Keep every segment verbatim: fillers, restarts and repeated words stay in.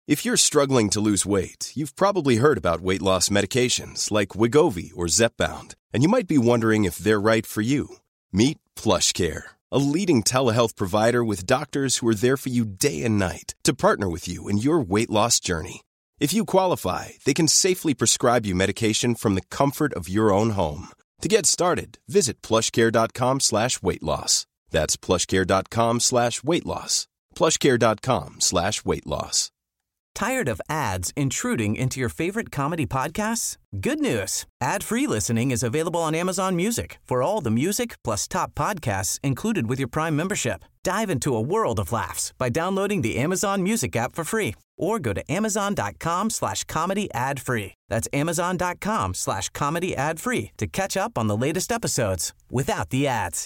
If you're struggling to lose weight, you've probably heard about weight loss medications like Wegovy or Zepbound, and you might be wondering if they're right for you. Meet PlushCare, a leading telehealth provider with doctors who are there for you day and night to partner with you in your weight loss journey. If you qualify, they can safely prescribe you medication from the comfort of your own home. To get started, visit plushcare.com slash weight loss. That's plushcare.com slash weight loss. plushcare.com slash weight loss. Tired of ads intruding into your favorite comedy podcasts? Good news. Ad-free listening is available on Amazon Music for all the music plus top podcasts included with your Prime membership. Dive into a world of laughs by downloading the Amazon Music app for free or go to amazon.com slash comedy ad-free. That's amazon.com slash comedy ad-free to catch up on the latest episodes without the ads.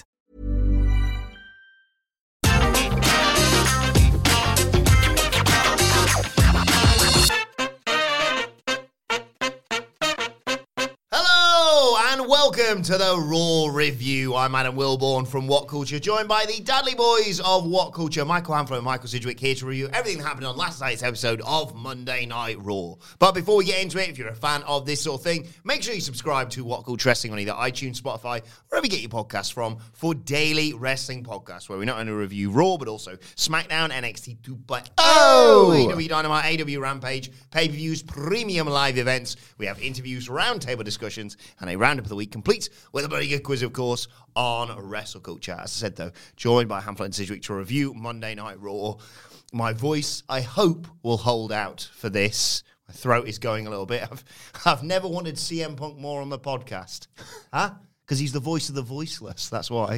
Welcome to the Raw Review. I'm Adam Wilborn from What Culture, joined by the Dudley Boys of What Culture, Michael Hamflett and Michael Sidgwick, here to review everything that happened on last night's episode of Monday Night Raw. But before we get into it, if you're a fan of this sort of thing, make sure you subscribe to What Culture Wrestling on either iTunes, Spotify, wherever you get your podcasts from, for daily wrestling podcasts, where we not only review Raw, but also SmackDown, N X T two point oh, A E W Dynamite, A E W Rampage, pay-per-views, premium live events. We have interviews, roundtable discussions, and a roundup of the week complete with a very good quiz, of course, on Wrestle Culture. As I said, though, joined by Hamflett and Sidgwick to review Monday Night Raw. My voice, I hope, will hold out for this. My throat is going a little bit. I've, I've never wanted C M Punk more on the podcast. Huh? Because he's the voice of the voiceless. That's why.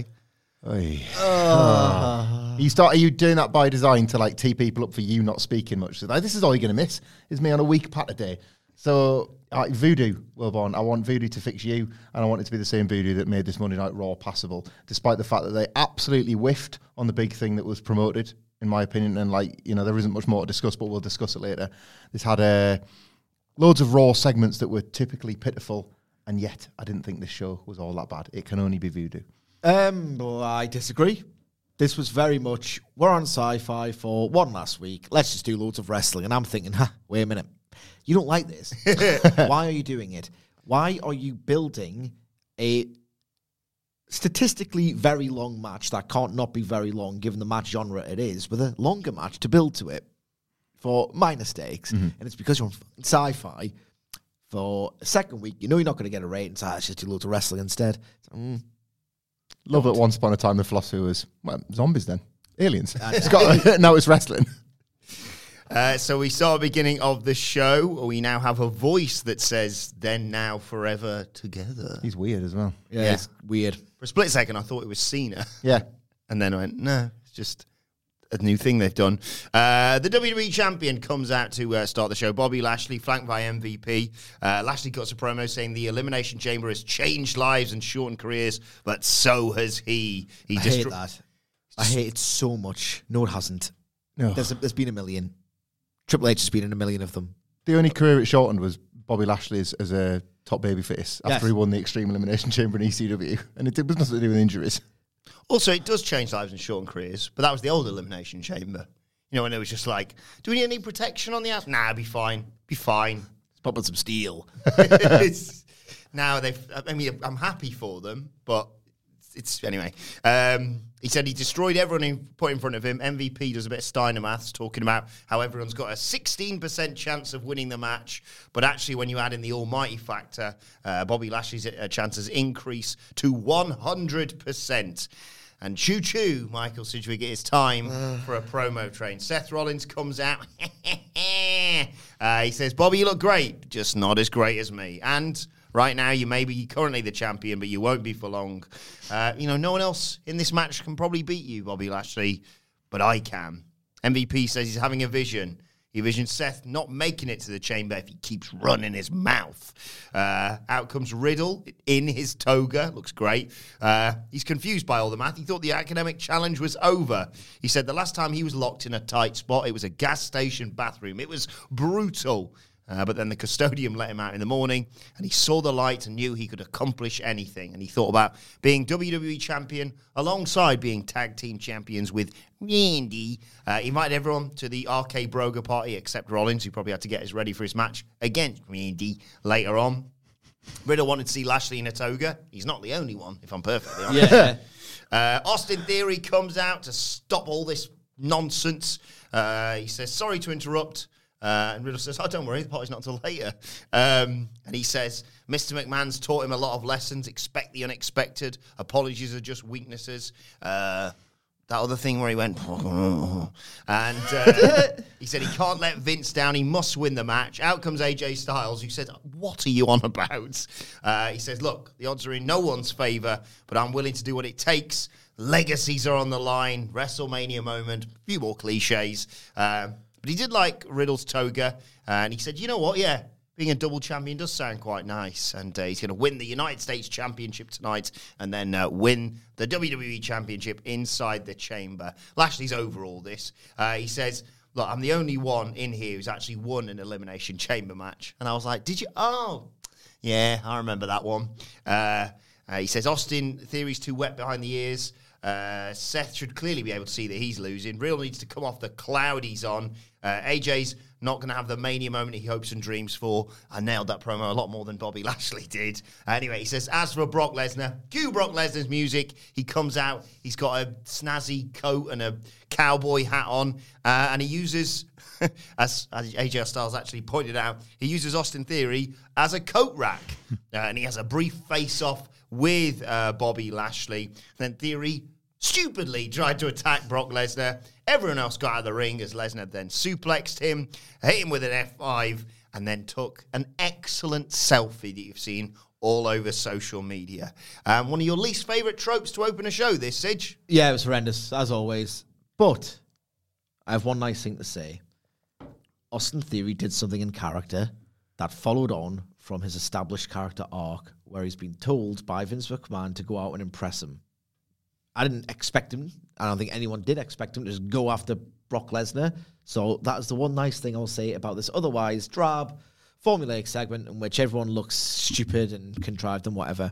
Uh, you start. Are you doing that by design to like tee people up for you not speaking much? So, like, this is all you're going to miss. Is me on a weak pat a day. So, like, Voodoo, Wilborn, I want Voodoo to fix you, and I want it to be the same Voodoo that made this Monday Night Raw passable, despite the fact that they absolutely whiffed on the big thing that was promoted, in my opinion, and, like, you know, there isn't much more to discuss, but we'll discuss it later. This had uh, loads of Raw segments that were typically pitiful, and yet I didn't think this show was all that bad. It can only be Voodoo. Um, well, I disagree. This was very much, we're on Sci-Fi for one last week, let's just do loads of wrestling, and I'm thinking, huh, wait a minute. You don't like this. Why are you doing it? Why are you building a statistically very long match that can't not be very long given the match genre it is, with a longer match to build to it for minor stakes? Mm-hmm. And it's because you're on Sci-Fi for a second week. You know you're not going to get a rating, so let's just do loads of wrestling instead. So, mm, Love it. Once upon a time, the philosophy was, well, zombies then. Aliens. It's got, now it's wrestling. Uh, so we saw the beginning of the show. We now have a voice that says, then, now, forever, together. He's weird as well. Yeah, yeah. It's weird. For a split second, I thought it was Cena. Yeah. And then I went, no, it's just a new thing they've done. Uh, the W W E champion comes out to uh, start the show. Bobby Lashley, flanked by M V P. Uh, Lashley cuts a promo saying the Elimination Chamber has changed lives and shortened careers, but so has he. he I distri- hate that. I hate it so much. No, it hasn't. No. There's, a, there's been a million. Triple H has been in a million of them. The only career it shortened was Bobby Lashley's as a top babyface after yes. he won the Extreme Elimination Chamber in E C W. And it was nothing to do with injuries. Also, it does change lives and shorten careers, but that was the old Elimination Chamber. You know, when it was just like, do we need any protection on the outside? Nah, be fine. Be fine. Let's pop on some steel. Now, they've, I mean, I'm happy for them, but it's, anyway. Um, he said he destroyed everyone he put in front of him. M V P does a bit of Steiner maths, talking about how everyone's got a sixteen percent chance of winning the match. But actually, when you add in the almighty factor, uh, Bobby Lashley's uh, chances increase to one hundred percent. And choo-choo, Michael Sidgwick, it is time uh. for a promo train. Seth Rollins comes out. uh, he says, Bobby, you look great, just not as great as me. And right now, you may be currently the champion, but you won't be for long. Uh, you know, no one else in this match can probably beat you, Bobby Lashley, but I can. M V P says he's having a vision. He visions Seth not making it to the chamber if he keeps running his mouth. Uh, out comes Riddle in his toga. Looks great. Uh, he's confused by all the math. He thought the academic challenge was over. He said the last time he was locked in a tight spot, it was a gas station bathroom. It was brutal. Uh, but then the custodian let him out in the morning, and he saw the light and knew he could accomplish anything. And he thought about being W W E champion alongside being tag team champions with Randy. Uh, he invited everyone to the R K Broga party except Rollins, who probably had to get us ready for his match against Randy later on. Riddle wanted to see Lashley in a toga. He's not the only one, if I'm perfectly honest. Yeah. Uh, Austin Theory comes out to stop all this nonsense. Uh, he says, sorry to interrupt. Uh, and Riddle says, oh, don't worry, the party's not until later. Um, and he says, Mister McMahon's taught him a lot of lessons. Expect the unexpected. Apologies are just weaknesses. Uh, that other thing where he went, and uh, he said he can't let Vince down. He must win the match. Out comes A J Styles, who said, what are you on about? Uh, he says, look, the odds are in no one's favour, but I'm willing to do what it takes. Legacies are on the line. WrestleMania moment. A few more cliches. Uh, But he did like Riddle's toga, and he said, you know what, yeah, being a double champion does sound quite nice, and uh, he's going to win the United States Championship tonight and then uh, win the W W E Championship inside the chamber. Lashley's over all this. Uh, he says, look, I'm the only one in here who's actually won an Elimination Chamber match. And I was like, did you? Oh, yeah, I remember that one. Uh, uh, he says, Austin Theory's too wet behind the ears. Uh, Seth should clearly be able to see that he's losing. Real needs to come off the cloud he's on. Uh, A J's not going to have the Mania moment he hopes and dreams for. I nailed that promo a lot more than Bobby Lashley did. Anyway, he says, as for Brock Lesnar, cue Brock Lesnar's music. He comes out. He's got a snazzy coat and a cowboy hat on. Uh, and he uses, as, as A J Styles actually pointed out, he uses Austin Theory as a coat rack. uh, and he has a brief face-off with uh, Bobby Lashley. Then Theory stupidly tried to attack Brock Lesnar. Everyone else got out of the ring as Lesnar then suplexed him, hit him with an F five, and then took an excellent selfie that you've seen all over social media. Um, one of your least favourite tropes to open a show, this, Sidge? Yeah, it was horrendous, as always. But I have one nice thing to say. Austin Theory did something in character that followed on from his established character arc, where he's been told by Vince McMahon to go out and impress him. I didn't expect him. I don't think anyone did expect him to just go after Brock Lesnar. So that is the one nice thing I'll say about this otherwise drab, formulaic segment in which everyone looks stupid and contrived and whatever.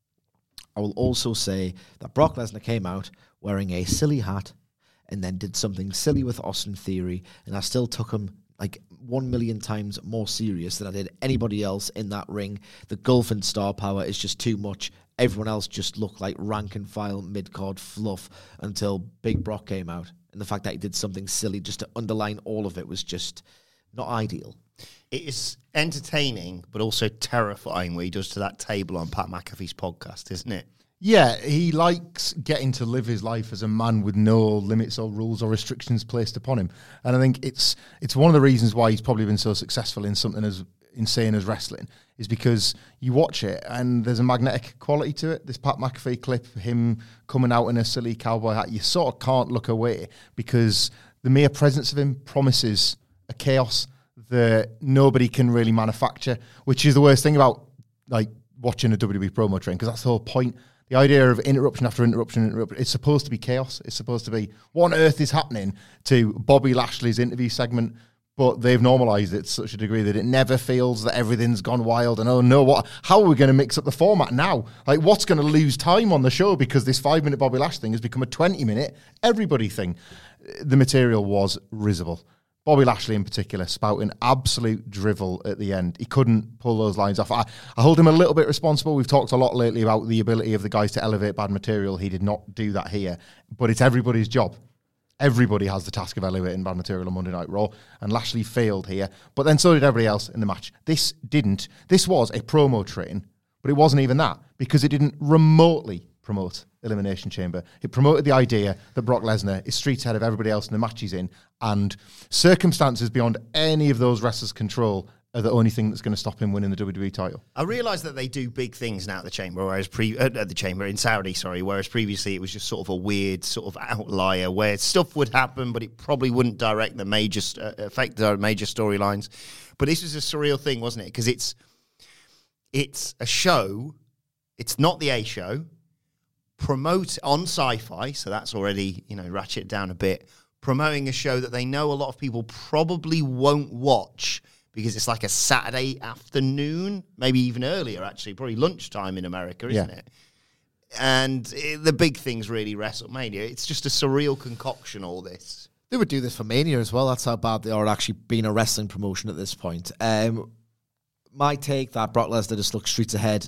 I will also say that Brock Lesnar came out wearing a silly hat and then did something silly with Austin Theory, and I still took him like one million times more serious than I did anybody else in that ring. The gulf and star power is just too much. Everyone else just looked like rank and file mid-card fluff until Big Brock came out. And the fact that he did something silly just to underline all of it was just not ideal. It is entertaining, but also terrifying what he does to that table on Pat McAfee's podcast, isn't it? Yeah, he likes getting to live his life as a man with no limits or rules or restrictions placed upon him. And I think it's it's one of the reasons why he's probably been so successful in something as insane as wrestling, is because you watch it and there's a magnetic quality to it. This Pat McAfee clip, him coming out in a silly cowboy hat, you sort of can't look away because the mere presence of him promises a chaos that nobody can really manufacture, which is the worst thing about like watching a W W E promo train, because that's the whole point. The idea of interruption after interruption, interruption, it's supposed to be chaos. It's supposed to be, what on earth is happening to Bobby Lashley's interview segment? But they've normalised it to such a degree that it never feels that everything's gone wild. And oh no, what? How are we going to mix up the format now? Like, what's going to lose time on the show because this five-minute Bobby Lash thing has become a twenty-minute everybody thing? The material was risible. Bobby Lashley in particular, spouting absolute drivel at the end. He couldn't pull those lines off. I, I hold him a little bit responsible. We've talked a lot lately about the ability of the guys to elevate bad material. He did not do that here. But it's everybody's job. Everybody has the task of elevating bad material on Monday Night Raw, and Lashley failed here. But then so did everybody else in the match. This didn't. This was a promo train, but it wasn't even that, because it didn't remotely promote Elimination Chamber. It promoted the idea that Brock Lesnar is streets ahead of everybody else in the match he's in, and circumstances beyond any of those wrestlers' control are the only thing that's going to stop him winning the W W E title. I realise that they do big things now at the Chamber, whereas pre uh, at the Chamber in Saudi, sorry, whereas previously it was just sort of a weird sort of outlier where stuff would happen, but it probably wouldn't direct the major uh, affect the major storylines. But this was a surreal thing, wasn't it? Because it's it's a show. It's not the A show. Promote on Sci-Fi, so that's already, you know, ratchet down a bit. Promoting a show that they know a lot of people probably won't watch because it's like a Saturday afternoon, maybe even earlier, actually, probably lunchtime in America, isn't Yeah. it? And it, the big thing's really WrestleMania. It's just a surreal concoction, all this. They would do this for Mania as well. That's how bad they are at actually being a wrestling promotion at this point. Um, my take that Brock Lesnar just looks streets ahead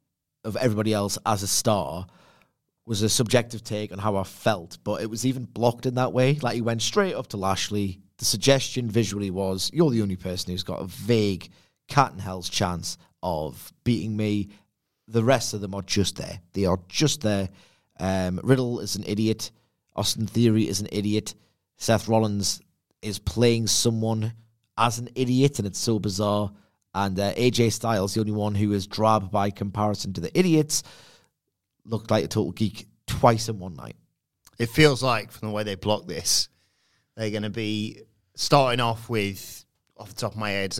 of everybody else as a star was a subjective take on how I felt, but it was even blocked in that way. Like, he went straight up to Lashley. The suggestion visually was, you're the only person who's got a vague cat and hell's chance of beating me. The rest of them are just there. They are just there. Um, Riddle is an idiot. Austin Theory is an idiot. Seth Rollins is playing someone as an idiot, and it's so bizarre. And uh, A J Styles, the only one who is drab by comparison to the idiots, looked like a total geek twice in one night. It feels like, from the way they block this, they're going to be starting off with, off the top of my head,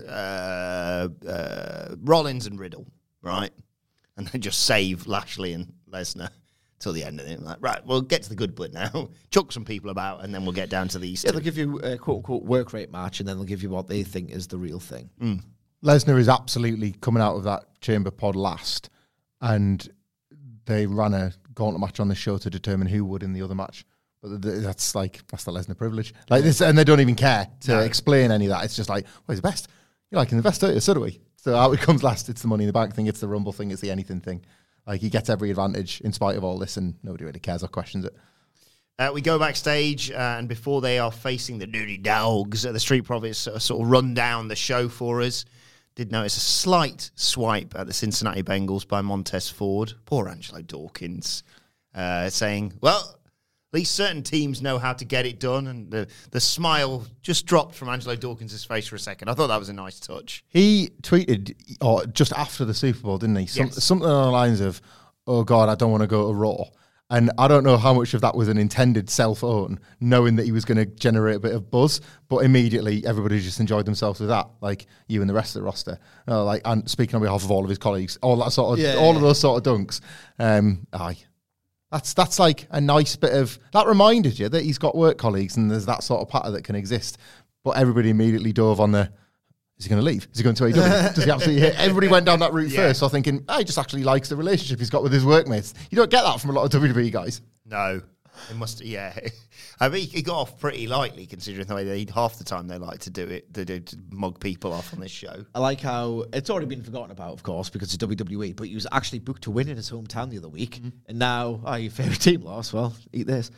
uh, uh, Rollins and Riddle, right? And then just save Lashley and Lesnar till the end of it. Like, right, we'll get to the good bit now. Chuck some people about, and then we'll get down to these Yeah, two. they'll give you a quote-unquote work rate match, and then they'll give you what they think is the real thing. Mm. Lesnar is absolutely coming out of that chamber pod last, and they ran a gauntlet match on the show to determine who would in the other match. But th- that's like that's the Lesnar privilege, like this, and they don't even care to No. explain any of that. It's just like, well, he's the best. You like him the best, don't you? So do we. So out it comes last. It's the Money in the Bank thing. It's the Rumble thing. It's the anything thing. Like, he gets every advantage in spite of all this, and nobody really cares or questions it. Uh, we go backstage, uh, and before they are facing the Dirty Dogs, uh, the Street Profits uh, sort of run down the show for us. Did notice a slight swipe at the Cincinnati Bengals by Montez Ford. Poor Angelo Dawkins. Uh, saying, well, at least certain teams know how to get it done. And the, the smile just dropped from Angelo Dawkins' face for a second. I thought that was a nice touch. He tweeted, or just after the Super Bowl, didn't he? Some, Yes. Something along the lines of, oh, God, I don't want to go to Raw. And I don't know how much of that was an intended self-own, knowing that he was going to generate a bit of buzz. But immediately, everybody just enjoyed themselves with that, like you and the rest of the roster. Uh, like, and speaking on behalf of all of his colleagues, all that sort of, Yeah. all of those sort of dunks. Um, aye, that's that's like a nice bit of that reminded you that he's got work colleagues, and there's that sort of patter that can exist. But everybody immediately dove on the. Is he going to leave? Is he going to A E W? Does he absolutely hit? Everybody went down that route Yeah. first, so thinking, oh, he just actually likes the relationship he's got with his workmates. You don't get that from a lot of W W E guys. No. It must, yeah. I mean, he got off pretty lightly, considering the way they half the time they like to do it, they do to mug people off on this show. I like how it's already been forgotten about, of course, because it's W W E, but he was actually booked to win in his hometown the other week. Mm-hmm. And now, oh, your favourite team lost. Well, eat this.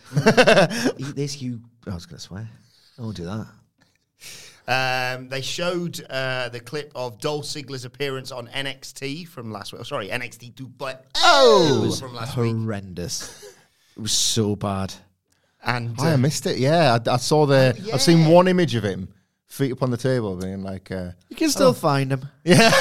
Eat this, you. I was going to swear. I won't do that. Um, they showed uh, the clip of Dolph Ziggler's appearance on N X T from last week. Oh, sorry, N X T two point oh from last week. Horrendous. It was so bad. And I uh, missed it. Yeah, I, I saw the. yeah. I've seen one image of him, feet up on the table, being like, uh, You can still find him. yeah,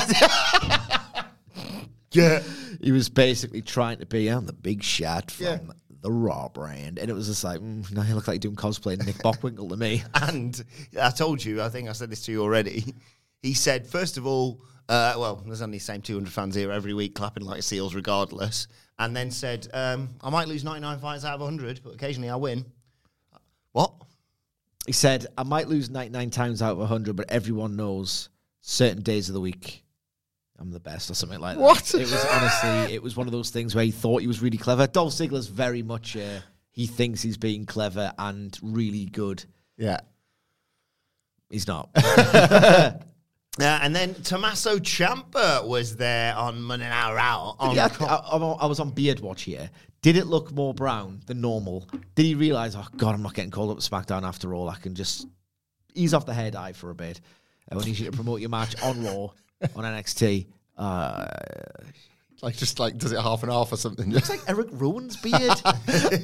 He was basically trying to be on the big shot from Yeah. the Raw brand. And it was just like, mm, now he looked like doing cosplay Nick Bockwinkel to me. and I told you, I think I said this to you already. He said, first of all, uh, well, there's only the same two hundred fans here every week clapping like seals regardless. And then said, um, I might lose ninety-nine fights out of one hundred, but occasionally I win. What? He said, I might lose ninety-nine times out of one hundred, but everyone knows certain days of the week I'm the best, or something like that. What? It was honestly, it was one of those things where he thought he was really clever. Dolph Ziggler's very much, uh, he thinks he's being clever and really good. yeah. He's not. Uh, and then Tommaso Ciampa was there on Monday Night Raw. On yeah, co- I, I, I was on Beard Watch here. Did it look more brown than normal? Did he realise, oh, God, I'm not getting called up to SmackDown after all. I can just ease off the head eye for a bit. I need you to promote your match on Raw, on N X T. Uh, Like, just like, does it half and half or something? it's like Eric Rowan's beard. uh,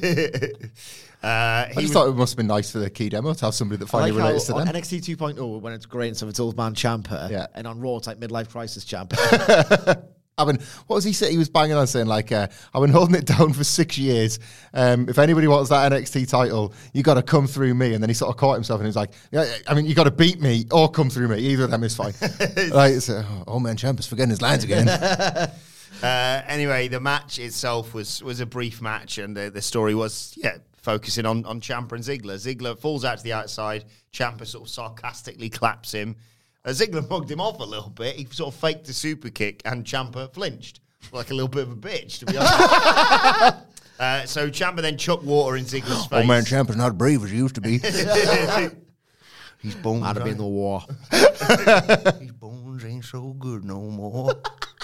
I he just was- thought it must have been nice for the key demo to have somebody that I finally like relates how to on them. N X T two point oh, when it's great, so it's old man Ciampa, Yeah. and on Raw, it's like midlife crisis Ciampa. I mean, what was he saying? He was banging on saying, like, uh, I've been holding it down for six years. Um, if anybody wants that N X T title, you got to come through me. And then he sort of caught himself and he was like, yeah, I mean, you got to beat me or come through me. Either of them is fine. Like, so, oh, old man Ciampa's forgetting his lines again. Uh, anyway, the match itself was was a brief match, and the, the story was, yeah, focusing on, on Ciampa and Ziggler. Ziggler falls out to the outside. Ciampa sort of sarcastically claps him. Uh, Ziggler mugged him off a little bit. He sort of faked a super kick, and Ciampa flinched. Like a little bit of a bitch, to be honest. uh, so Ciampa then chucked water in Ziggler's face. Oh man, Ciampa's not brave as he used to be. His bones Might have been the war. His bones ain't so good no more.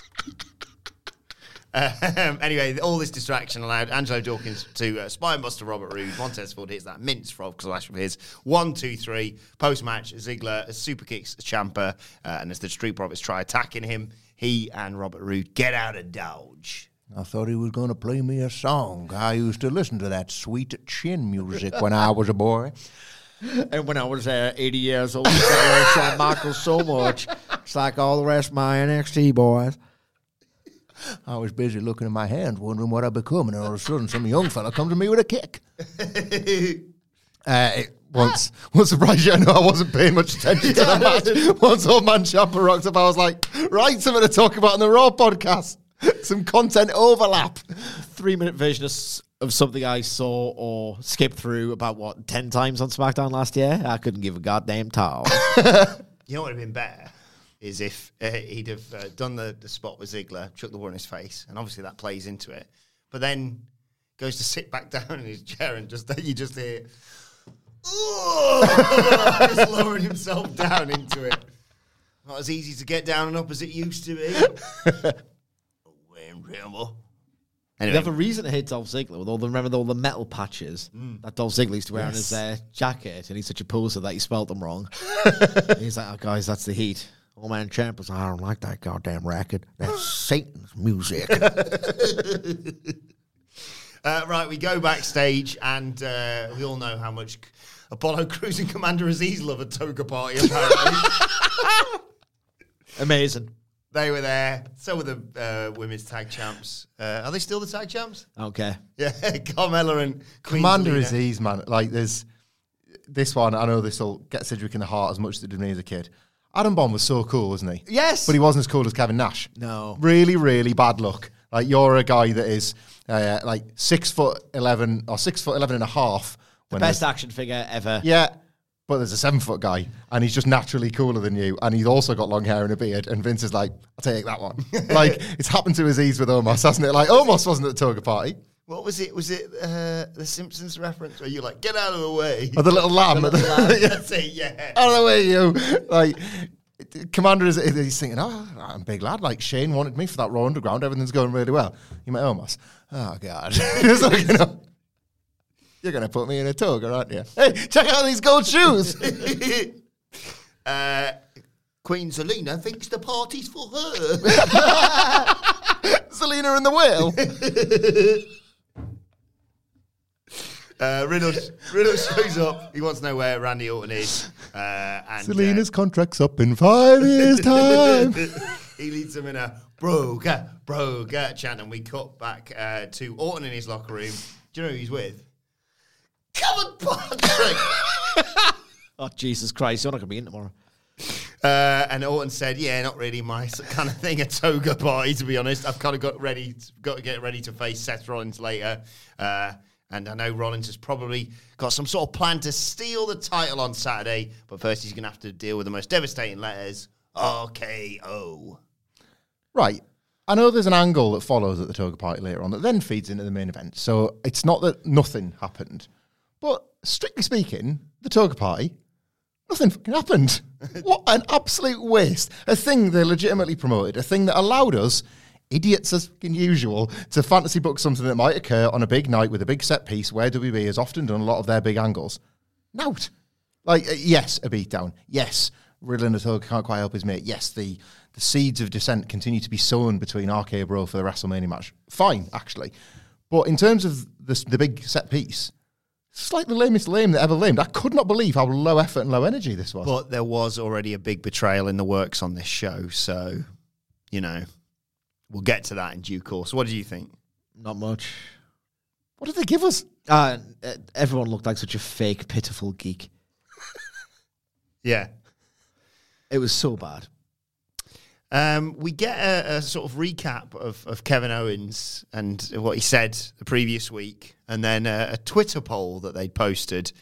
Um, anyway, all this distraction allowed Angelo Dawkins to uh, spinebuster Robert Roode. Montez Ford hits that mince frog slash of his. One, two, three. Post-match, Ziggler super kicks Ciampa, uh, and as the Street Profits try attacking him, he and Robert Roode get out of dodge. I thought he was going to play me a song. I used to listen to that sweet chin music when I was a boy. And when I was uh, eighty years old, I liked Shawn Michaels so much. It's like all the rest of my N X T boys. I was busy looking at my hands, wondering what I'd become, and all of a sudden some young fella comes to me with a kick. uh, it once, won't surprise you, I know I wasn't paying much attention to the match. Once old man Ciampa rocked up, I was like, right, something to talk about on the Raw podcast. Some content overlap. Three-minute version of, of something I saw or skipped through about, what, ten times on SmackDown last year? I couldn't give a goddamn toss. You know what would have been better? Is if uh, he'd have uh, done the, the spot with Ziggler, chucked the water in his face, and obviously that plays into it. But then goes to sit back down in his chair, and just you just hear, just lowering himself down into it. Not as easy to get down and up as it used to be. Anyway. You have a reason to hate Dolph Ziggler with all the remember all the metal patches mm. that Dolph Ziggler used to wear yes. on his uh, jacket, and he's such a poser that he spelt them wrong. He's like, oh, guys, that's the heat. Old man Ciampa's like, I don't like that goddamn racket. That's Satan's music. uh, right, we go backstage, and uh, we all know how much Apollo Crews and Commander Aziz love a toga party, apparently. Amazing. They were there. So were the uh, women's tag champs. Uh, are they still the tag champs? Okay. Yeah, Carmella and Queen Commander Zelina. Aziz, man. Like, there's this one. I know this will get Cedric in the heart as much as it did me as a kid. Adam Bomb was so cool, wasn't he? Yes. But he wasn't as cool as Kevin Nash. No. Really, really bad luck. Like, you're a guy that is uh, like six foot eleven or six foot eleven and a half. The best action figure ever. Yeah. But there's a seven foot guy, and he's just naturally cooler than you, and he's also got long hair and a beard. And Vince is like, "I'll take that one." Like, it's happened to Aziz with Omos, hasn't it? Like, Omos wasn't at the toga party. What was it? Was it uh, the Simpsons reference where you're like, "Get out of the way"? Or the little lamb. The little lamb. That's it. Yeah. Out of the way, you. Like, Commander is he's thinking, "Oh, I'm a big lad. Like Shane wanted me for that Raw Underground. Everything's going really well." You met Omos. Oh God. Just like, you know. You're going to put me in a toga, aren't you? Hey, check out these gold shoes. uh, Queen Zelina thinks the party's for her. Zelina and the whale. uh, Riddle, Riddle shows up. He wants to know where Randy Orton is. Uh, and Zelina's uh, contract's up in five years' time. He leads them in a broga, broga chant, and we cut back uh, to Orton in his locker room. Do you know who he's with? Come on, Patrick! Oh, Jesus Christ, you're not going to be in tomorrow. Uh, and Orton said, yeah, not really my kind of thing, a toga party, to be honest. I've kind of got ready, got to get ready to face Seth Rollins later. Uh, and I know Rollins has probably got some sort of plan to steal the title on Saturday, but first he's going to have to deal with the most devastating letters, R K O. Right. I know there's an angle that follows at the toga party later on that then feeds into the main event. So it's not that nothing happened. But strictly speaking, the toga party, nothing fucking happened. What an absolute waste. A thing they legitimately promoted, a thing that allowed us, idiots as fucking usual, to fantasy book something that might occur on a big night with a big set piece where W W E has often done a lot of their big angles. Nout. Like, uh, yes, a beatdown. Yes, Riddle and the toga can't quite help his mate. Yes, the, the seeds of dissent continue to be sown between R K Bro for the WrestleMania match. Fine, actually. But in terms of the, the big set piece, it's like the lamest lame that ever lamed. I could not believe how low effort and low energy this was. But there was already a big betrayal in the works on this show, so, you know, we'll get to that in due course. What do you think? Not much. What did they give us? Uh, everyone looked like such a fake, pitiful geek. Yeah. It was so bad. Um, we get a, a sort of recap of, of Kevin Owens and what he said the previous week, and then a, a Twitter poll that they posted.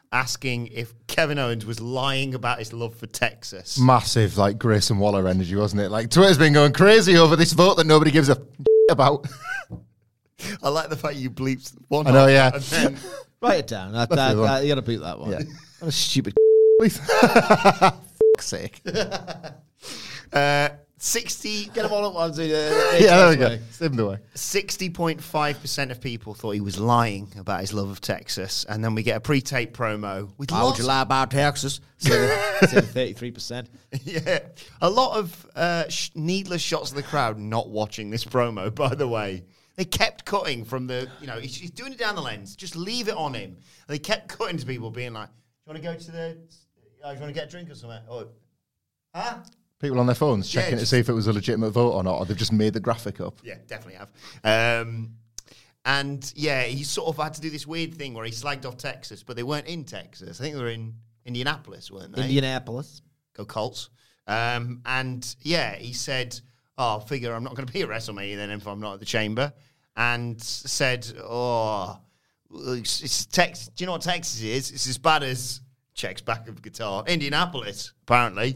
asking if Kevin Owens was lying about his love for Texas. Massive, like, Grayson Waller energy, wasn't it? Like, Twitter's been going crazy over this vote that nobody gives a about. I like the fact you bleeped one. I know, yeah. And then Write it down. That, that, that, you got to beat that one. Yeah. What a stupid. Please. Fuck's sake. uh, sixty. Get them all at once. Uh, Yeah, there we go. Send them away. sixty point five percent of people thought he was lying about his love of Texas. And then we get a pre-tape promo with Why would lots you lie about Texas? thirty-three percent. yeah, a lot of uh, sh- needless shots of the crowd not watching this promo, by the way. They kept cutting from the, you know, he's, he's doing it down the lens. Just leave it on him. And they kept cutting to people being like, do you want to go to the, oh, do you want to get a drink or something? Or, huh? People on their phones Yeah, checking just- to see if it was a legitimate vote or not, or they've just made the graphic up. Yeah, definitely have. Um, and yeah, he sort of had to do this weird thing where he slagged off Texas, but they weren't in Texas. I think they were in Indianapolis, weren't they? Indianapolis. Go Colts. Um, and yeah, he said, oh, I figure I'm not going to be at WrestleMania then if I'm not at the Chamber. And said, oh, it's, it's Texas. Do you know what Texas is? It's as bad as, checks back of guitar, Indianapolis, apparently.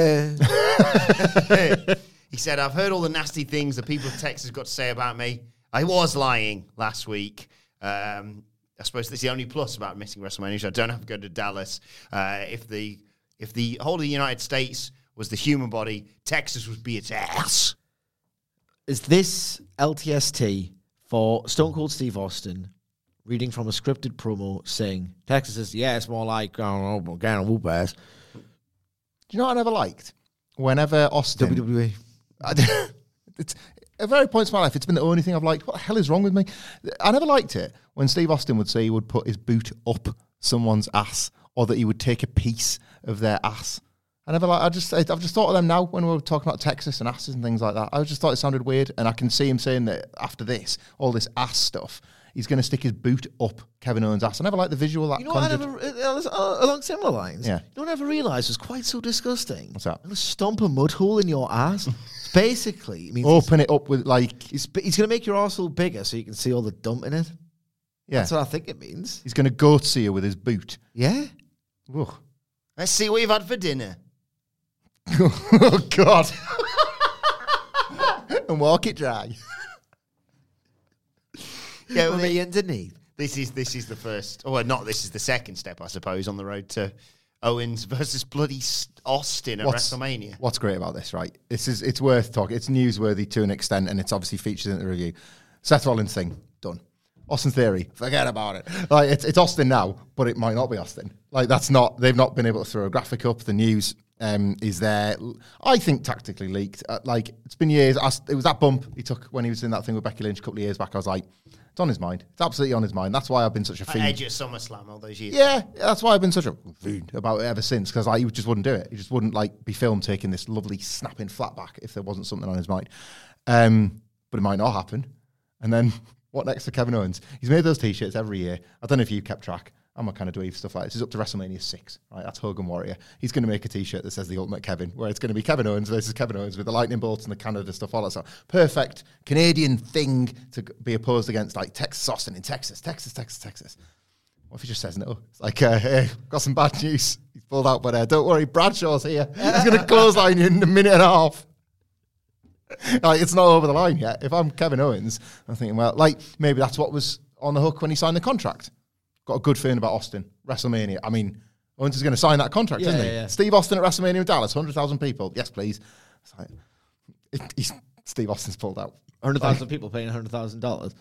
He said, I've heard all the nasty things the people of Texas got to say about me. I was lying last week. Um, I suppose that's the only plus about missing WrestleMania. So I don't have to go to Dallas. Uh, if the if the whole of the United States was the human body, Texas would be its ass. Is this L T S T for Stone Cold Steve Austin reading from a scripted promo saying, Texas is, yeah, it's more like, I don't know, Gary Whoop ass. Do you know what I never liked? Whenever Austin... W W E. It's at very points in my life, it's been the only thing I've liked. What the hell is wrong with me? I never liked it when Steve Austin would say he would put his boot up someone's ass, or that he would take a piece of their ass. I never like. I just, I've just thought of them now when we were talking about Texas and asses and things like that. I just thought it sounded weird, and I can see him saying that after this, all this ass stuff, he's going to stick his boot up Kevin Owens' ass. I never liked the visual that You know what I conjured. never, uh, uh, along similar lines, Yeah. you know what I never realised was quite so disgusting? What's that? I'm going to stomp a mud hole in your ass. Basically, it means Open it up with like, he's, he's, he's going to make your arsehole bigger so you can see all the dump in it. yeah, That's what I think it means. he's going to goat see you with his boot. Yeah. Ugh. Let's see what you've had for dinner. Oh God! And walk it dry. Yeah, well, With me underneath. This is this is the first, or not. This is the second step, I suppose, on the road to Owens versus bloody Austin at What's- WrestleMania. What's great about this, right? This is it's worth talking. It's newsworthy to an extent, and it's obviously featured in the review. Seth Rollins thing done. Austin Theory, forget about it. Like it's it's Austin now, but it might not be Austin. Like that's not. They've not been able to throw a graphic up. The news um, is there. I think tactically leaked. Uh, like it's been years. I, it was that bump he took when he was in that thing with Becky Lynch a couple of years back. I was like, it's on his mind. It's absolutely on his mind. That's why I've been such a At fiend. Edge at SummerSlam all those years. Yeah, that's why I've been such a fiend about it ever since, because like, he just wouldn't do it. He just wouldn't like be filmed taking this lovely snapping flatback if there wasn't something on his mind. Um, but it might not happen. And then what next for Kevin Owens? He's made those T-shirts every year. I don't know if you kept track. I'm a kind of dweeb stuff like this. He's up to WrestleMania six, right? That's Hogan Warrior. He's going to make a T-shirt that says the Ultimate Kevin, where it's going to be Kevin Owens versus Kevin Owens with the lightning bolts and the Canada stuff, all that stuff. Perfect Canadian thing to be opposed against, like Texas Austin in Texas, Texas, Texas, Texas. What if he just says no? It's like, uh, hey, got some bad news. He's pulled out, but uh, don't worry, Bradshaw's here. He's going to clothesline you in a minute and a half. Like, it's not over the line yet. If I'm Kevin Owens, I'm thinking, well, like, maybe that's what was on the hook when he signed the contract. Got a good feeling about Austin, WrestleMania. I mean, Owens is going to sign that contract, Yeah, isn't he? yeah, yeah. Steve Austin at WrestleMania in Dallas, one hundred thousand people. Yes, please. It's like, it, he's, Steve Austin's pulled out. one hundred thousand people paying one hundred thousand dollars.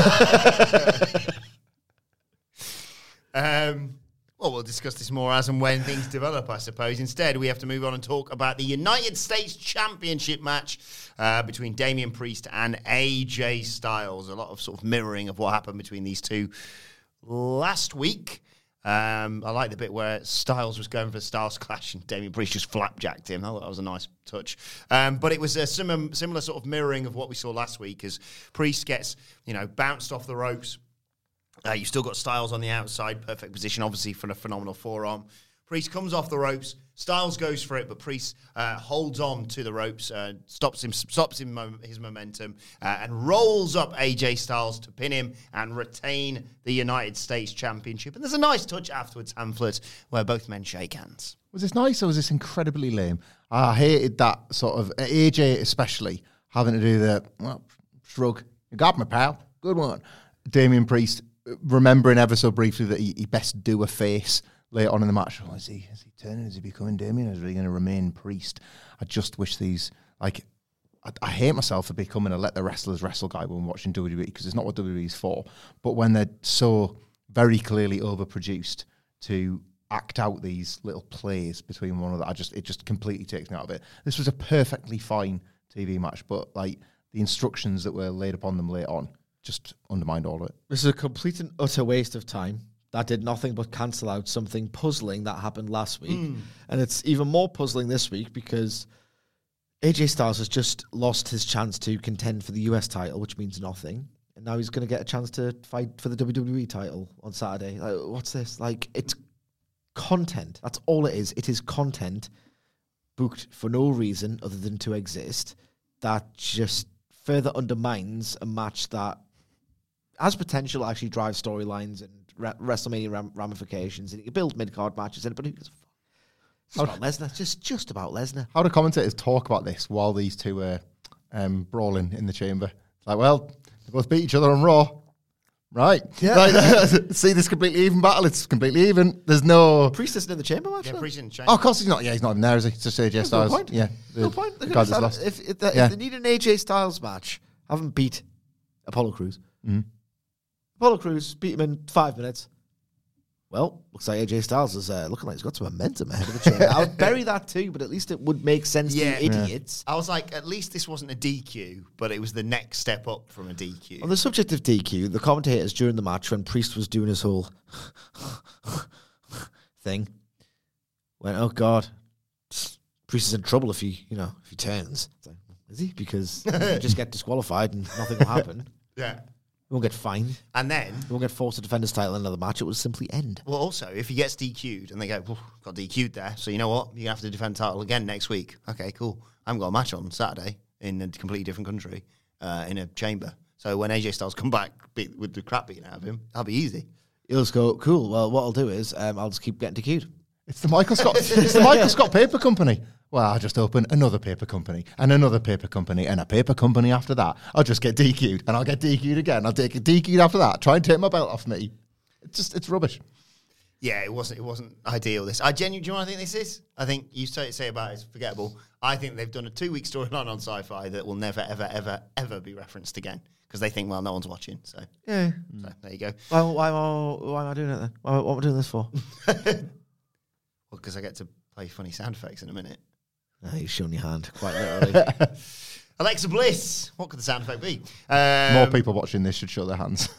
Um, well, we'll discuss this more as and when things develop, I suppose. Instead, we have to move on and talk about the United States Championship match uh, between Damian Priest and A J Styles. A lot of sort of mirroring of what happened between these two last week. Um, I like the bit where Styles was going for the Styles Clash and Damian Priest just flapjacked him. I thought that was a nice touch. Um, but it was a similar, similar sort of mirroring of what we saw last week as Priest gets, you know, bounced off the ropes. Uh, you've still got Styles on the outside, perfect position, obviously, for a phenomenal forearm. Priest comes off the ropes. Styles goes for it, but Priest uh, holds on to the ropes, uh, stops him, stops him mom- his momentum, uh, and rolls up A J Styles to pin him and retain the United States Championship. And there's a nice touch afterwards, Hamflet, where both men shake hands. Was this nice or was this incredibly lame? I hated that sort of, A J especially, having to do the, well, shrug. You got me, pal. Good one. Damian Priest, remembering ever so briefly that he, he best do a face later on in the match. Oh, is he, is he turning? Is he becoming Damian? Is he going to remain Priest? I just wish these, like, I, I hate myself for becoming a let the wrestlers wrestle guy when watching W W E, because it's not what W W E is for. But when they're so very clearly overproduced to act out these little plays between one another, I just it just completely takes me out of it. This was a perfectly fine T V match, but like the instructions that were laid upon them later on just undermined all of it. This is a complete and utter waste of time. That did nothing but cancel out something puzzling that happened last week. Mm. And it's even more puzzling this week because A J Styles has just lost his chance to contend for the U S title, which means nothing. And now he's going to get a chance to fight for the W W E title on Saturday. Like, what's this? Like, it's content. That's all it is. It is content booked for no reason other than to exist that just further undermines a match that has potential to actually drive storylines and Re- WrestleMania ram- ramifications, and you can build mid-card matches in it, but who gives a fuck? It's about Lesnar. It's just, just about Lesnar. How do commentators talk about this while these two were um, brawling in the chamber? It's like, well, they both beat each other on Raw. Right. Yeah. Like, see this completely even battle. It's completely even. There's no... Priest isn't in the chamber match? Yeah, though? Priest in the chamber. Oh, of course he's not. Yeah, he's not even there, is he? It's just A J Styles. No point. Yeah. The, no point. The guy that's lost. If, if, they, yeah. if they need an A J Styles match, have him beat Apollo Crews. Mm-hmm. Apollo Crews beat him in five minutes. Well, looks like A J Styles is uh, looking like he's got some momentum ahead of the chamber. I would bury that too, but at least it would make sense Yeah. to idiots. I was like, at least this wasn't a D Q, but it was the next step up from a D Q. On the subject of D Q, the commentators during the match, when Priest was doing his whole thing, went, "Oh God, Priest is in trouble if he, you know, if he turns." It's like, is he? Because he'll just get disqualified and nothing will happen. Yeah. He won't get fined. And then... He won't get forced to defend his title in another match. It will simply end. Well, also, if he gets D Q'd and they go, well, got D Q'd there, so you know what? You're going to have to defend the title again next week. Okay, cool. I haven't got a match on Saturday in a completely different country, uh, in a chamber. So when A J Styles come back be- with the crap beaten out of him, that'll be easy. He'll just go, cool, well, what I'll do is um, I'll just keep getting D Q'd. It's the Michael Scott. It's the Michael Scott Paper Company. Well, I'll just open another paper company and another paper company and a paper company after that. I'll just get D Q'd and I'll get D Q'd again. I'll take a D Q'd after that. Try and take my belt off me. It's just, it's rubbish. Yeah, it wasn't. It wasn't ideal. This. I genuinely. Do you know what I think this is? I think you say say about it, it's forgettable. I think they've done a two week storyline on Sci-Fi that will never, ever, ever, ever be referenced again because they think, well, no one's watching. So Yeah. so there you go. Why, why, why, why am I doing it then? Why, what am I doing this for? Well, because I get to play funny sound effects in a minute. No, you've shown your hand, quite literally. Alexa Bliss. What could the sound effect be? Um, More people watching this should show their hands.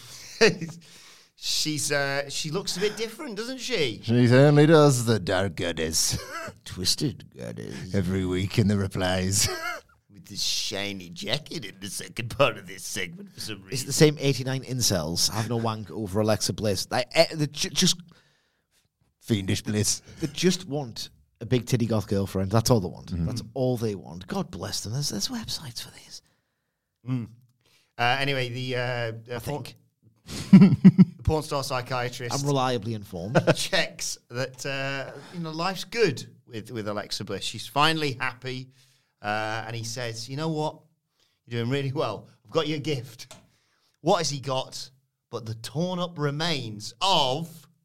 She's uh, she looks a bit different, doesn't she? She certainly does the dark goddess. Twisted goddess. Every week in the replies. With this shiny jacket in the second part of this segment for some It's reason. the same eighty-nine incels having a wank over Alexa Bliss. Like, eh, they ju- just, Fiendish bliss. they just want a big titty goth girlfriend. That's all they want. Mm-hmm. That's all they want. God bless them. There's, there's websites for these. Mm. Uh, anyway, the uh, uh, I porn, think. the porn star psychiatrist I'm reliably informed. checks that uh, you know life's good with, with Alexa Bliss. She's finally happy, uh, and he says, "You know what? You're doing really well. I've got you a gift. What has he got? But the torn up remains of."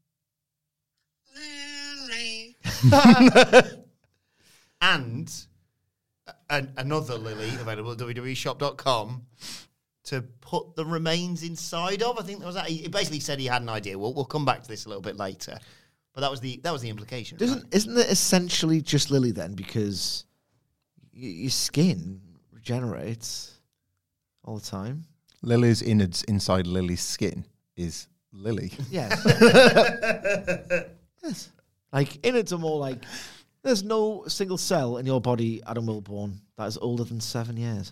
and an, another Lily available at w w e shop dot com to put the remains inside of. I think that was that. He he basically said he had an idea. We'll we'll come back to this a little bit later, but that was the that was the implication. Isn't right? isn't it essentially just Lily then? Because y- your skin regenerates all the time. Lily's innards inside Lily's skin is Lily. Yes. Yes. Like, innards are more like, there's no single cell in your body, Adam Wilborn, that is older than seven years.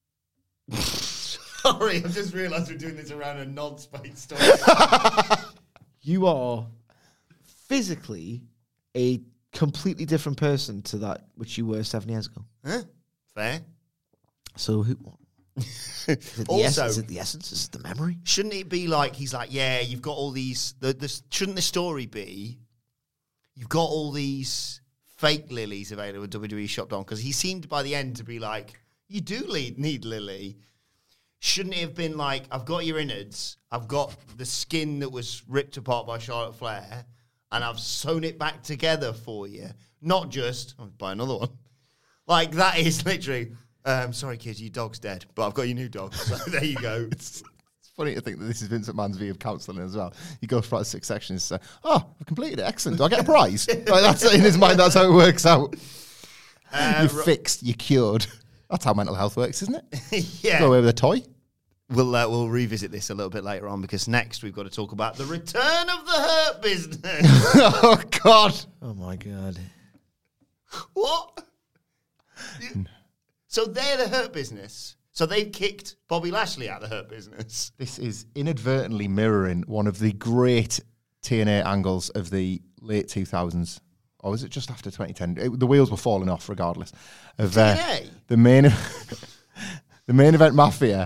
Sorry, I've just realised we're doing this around a non-space story. You are physically a completely different person to that which you were seven years ago. Huh? Fair. So who? Is it, the Also- essence? Is it the essence? Is it the memory? Shouldn't it be like, he's like, yeah, you've got all these, the, the, shouldn't the story be, you've got all these fake lilies available at W W E shop dot com? Because he seemed by the end to be like, you do need, need Lily. Shouldn't it have been like, I've got your innards, I've got the skin that was ripped apart by Charlotte Flair, and I've sewn it back together for you. Not just, I'll buy another one. Like, that is literally, um, sorry kids, your dog's dead, but I've got your new dog. So there you go. It's, it's funny to think that this is Vince McMahon's view of counselling as well. You go through like six sections and say, oh, I've completed it, excellent. Do I get a prize? Like, that's in his mind, that's how it works out. Uh, You're ro- fixed, you're cured. That's how mental health works, isn't it? yeah. Go away with a toy. We'll uh, we'll revisit this a little bit later on, because next we've got to talk about the return of the Hurt Business. Oh, God. Oh my God. What? So they're the Hurt Business. So they've kicked Bobby Lashley out of the Hurt Business. This is inadvertently mirroring one of the great T N A angles of the late two thousands. Or was it just after twenty ten? It, the wheels were falling off, regardless. Of uh, T N A? the main, the main event Mafia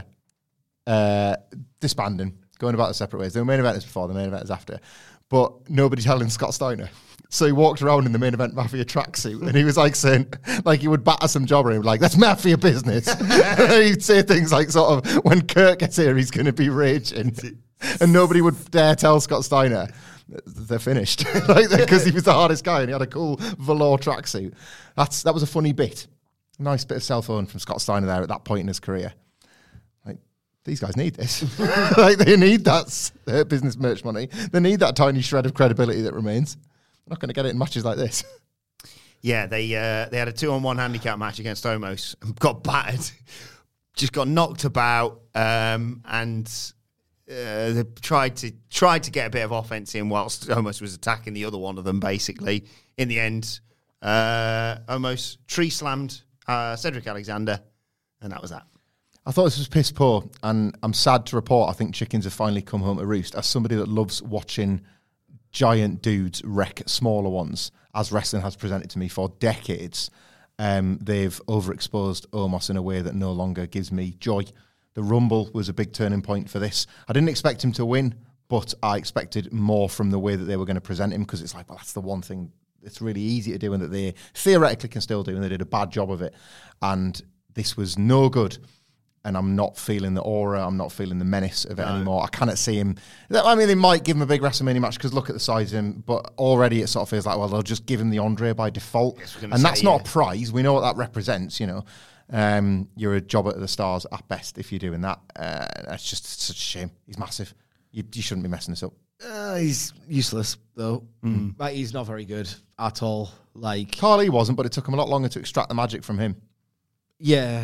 uh, disbanding, going about the separate ways. The main event is before, the main event is after. But nobody telling Scott Steiner. So he walked around in the main event Mafia tracksuit, and he was like saying, like he would batter some jobber, and he was like, that's Mafia business. He'd say things like, sort of, when Kurt gets here, he's going to be raging. And nobody would dare tell Scott Steiner they're finished, like because he was the hardest guy and he had a cool velour tracksuit. That's that was a funny bit, nice bit of cell phone from Scott Steiner there at that point in his career. Like, these guys need this, like they need that uh, business merch money. They need that tiny shred of credibility that remains. They're not going to get it in matches like this. Yeah, they uh, they had a two-on-one handicap match against Omos and got battered. Just got knocked about, um, and uh, they tried to tried to get a bit of offense in whilst Omos was attacking the other one of them, basically. In the end, uh, Omos tree slammed uh, Cedric Alexander, and that was that. I thought this was piss poor, and I'm sad to report I think chickens have finally come home to roost. As somebody that loves watching giant dudes wreck smaller ones, as wrestling has presented to me for decades, um, they've overexposed Omos in a way that no longer gives me joy. The Rumble was a big turning point for this. I didn't expect him to win, but I expected more from the way that they were going to present him, because it's like, well, that's the one thing that's really easy to do and that they theoretically can still do, and they did a bad job of it. And this was no good. And I'm not feeling the aura, I'm not feeling the menace of it no. anymore. I cannot see him. I mean, they might give him a big WrestleMania match because look at the size of him, but already it sort of feels like, well, they'll just give him the Andre by default. Yes, and say, that's not yeah. a prize. We know what that represents, you know. Um, you're a jobber to the stars at best if you're doing that. Uh, that's just such a shame. He's massive. You, you shouldn't be messing this up. Uh, he's useless, though. Mm. Like, he's not very good at all. Like Carly wasn't, but it took him a lot longer to extract the magic from him. Yeah.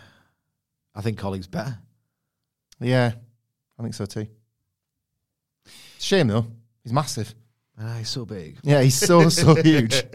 I think Colling's better. Yeah, I think so too. It's a shame though. He's massive. Ah, he's so big. Yeah, he's so, so huge.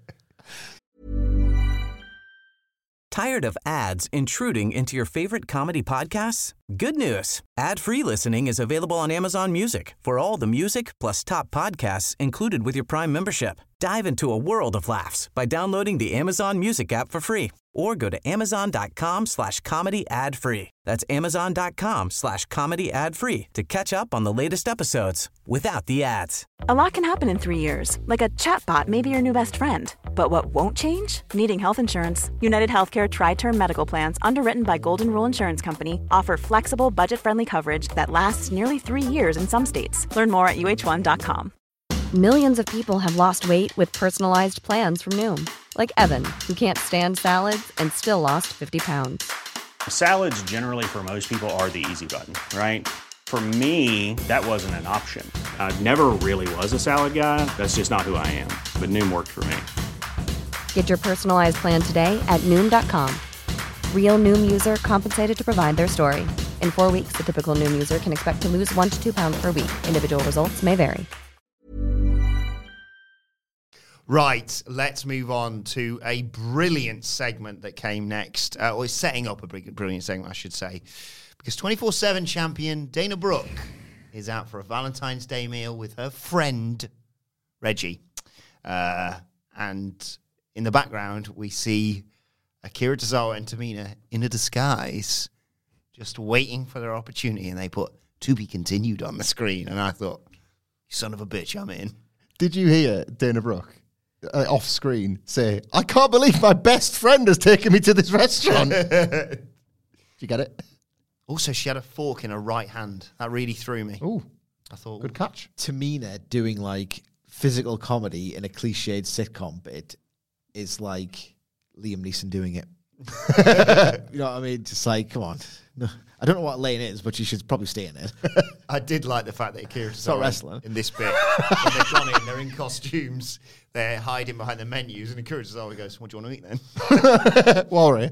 Tired of ads intruding into your favorite comedy podcasts? Good news. Ad-free listening is available on Amazon Music for all the music plus top podcasts included with your Prime membership. Dive into a world of laughs by downloading the Amazon Music app for free or go to amazon.com slash comedy ad free. That's amazon.com slash comedy ad free to catch up on the latest episodes without the ads. A lot can happen in three years, like a chatbot may be your new best friend. But what won't change? Needing health insurance. United Healthcare Tri-Term Medical Plans, underwritten by Golden Rule Insurance Company, offer flexible, budget-friendly coverage that lasts nearly three years in some states. Learn more at U H one dot com. Millions of people have lost weight with personalized plans from Noom. Like Evan, who can't stand salads and still lost fifty pounds. Salads generally for most people are the easy button, right? For me, that wasn't an option. I never really was a salad guy. That's just not who I am. But Noom worked for me. Get your personalized plan today at Noom dot com. Real Noom user compensated to provide their story. In four weeks, the typical Noom user can expect to lose one to two pounds per week. Individual results may vary. Right, let's move on to a brilliant segment that came next, uh, or is setting up a brilliant segment, I should say, because twenty-four seven champion Dana Brooke is out for a Valentine's Day meal with her friend, Reggie. Uh, and in the background, we see Akira Tozawa and Tamina in a disguise, just waiting for their opportunity, and they put "to be continued" on the screen. And I thought, son of a bitch, I'm in. Did you hear Dana Brooke uh, off screen say, "I can't believe my best friend has taken me to this restaurant"? Did you get it? Also, she had a fork in her right hand. That really threw me. Oh, I thought, good catch. Tamina doing like physical comedy in a cliched sitcom bit is like Liam Neeson doing it. You know what I mean? Just like, come on. No, I don't know what lane is, but you should probably stay in it. I did like the fact that Akira not Tozawa wrestling. in this bit, when they've gone in, they're in costumes, they're hiding behind the menus, and Akira Tozawa goes, "What do you want to eat then?" Warrior.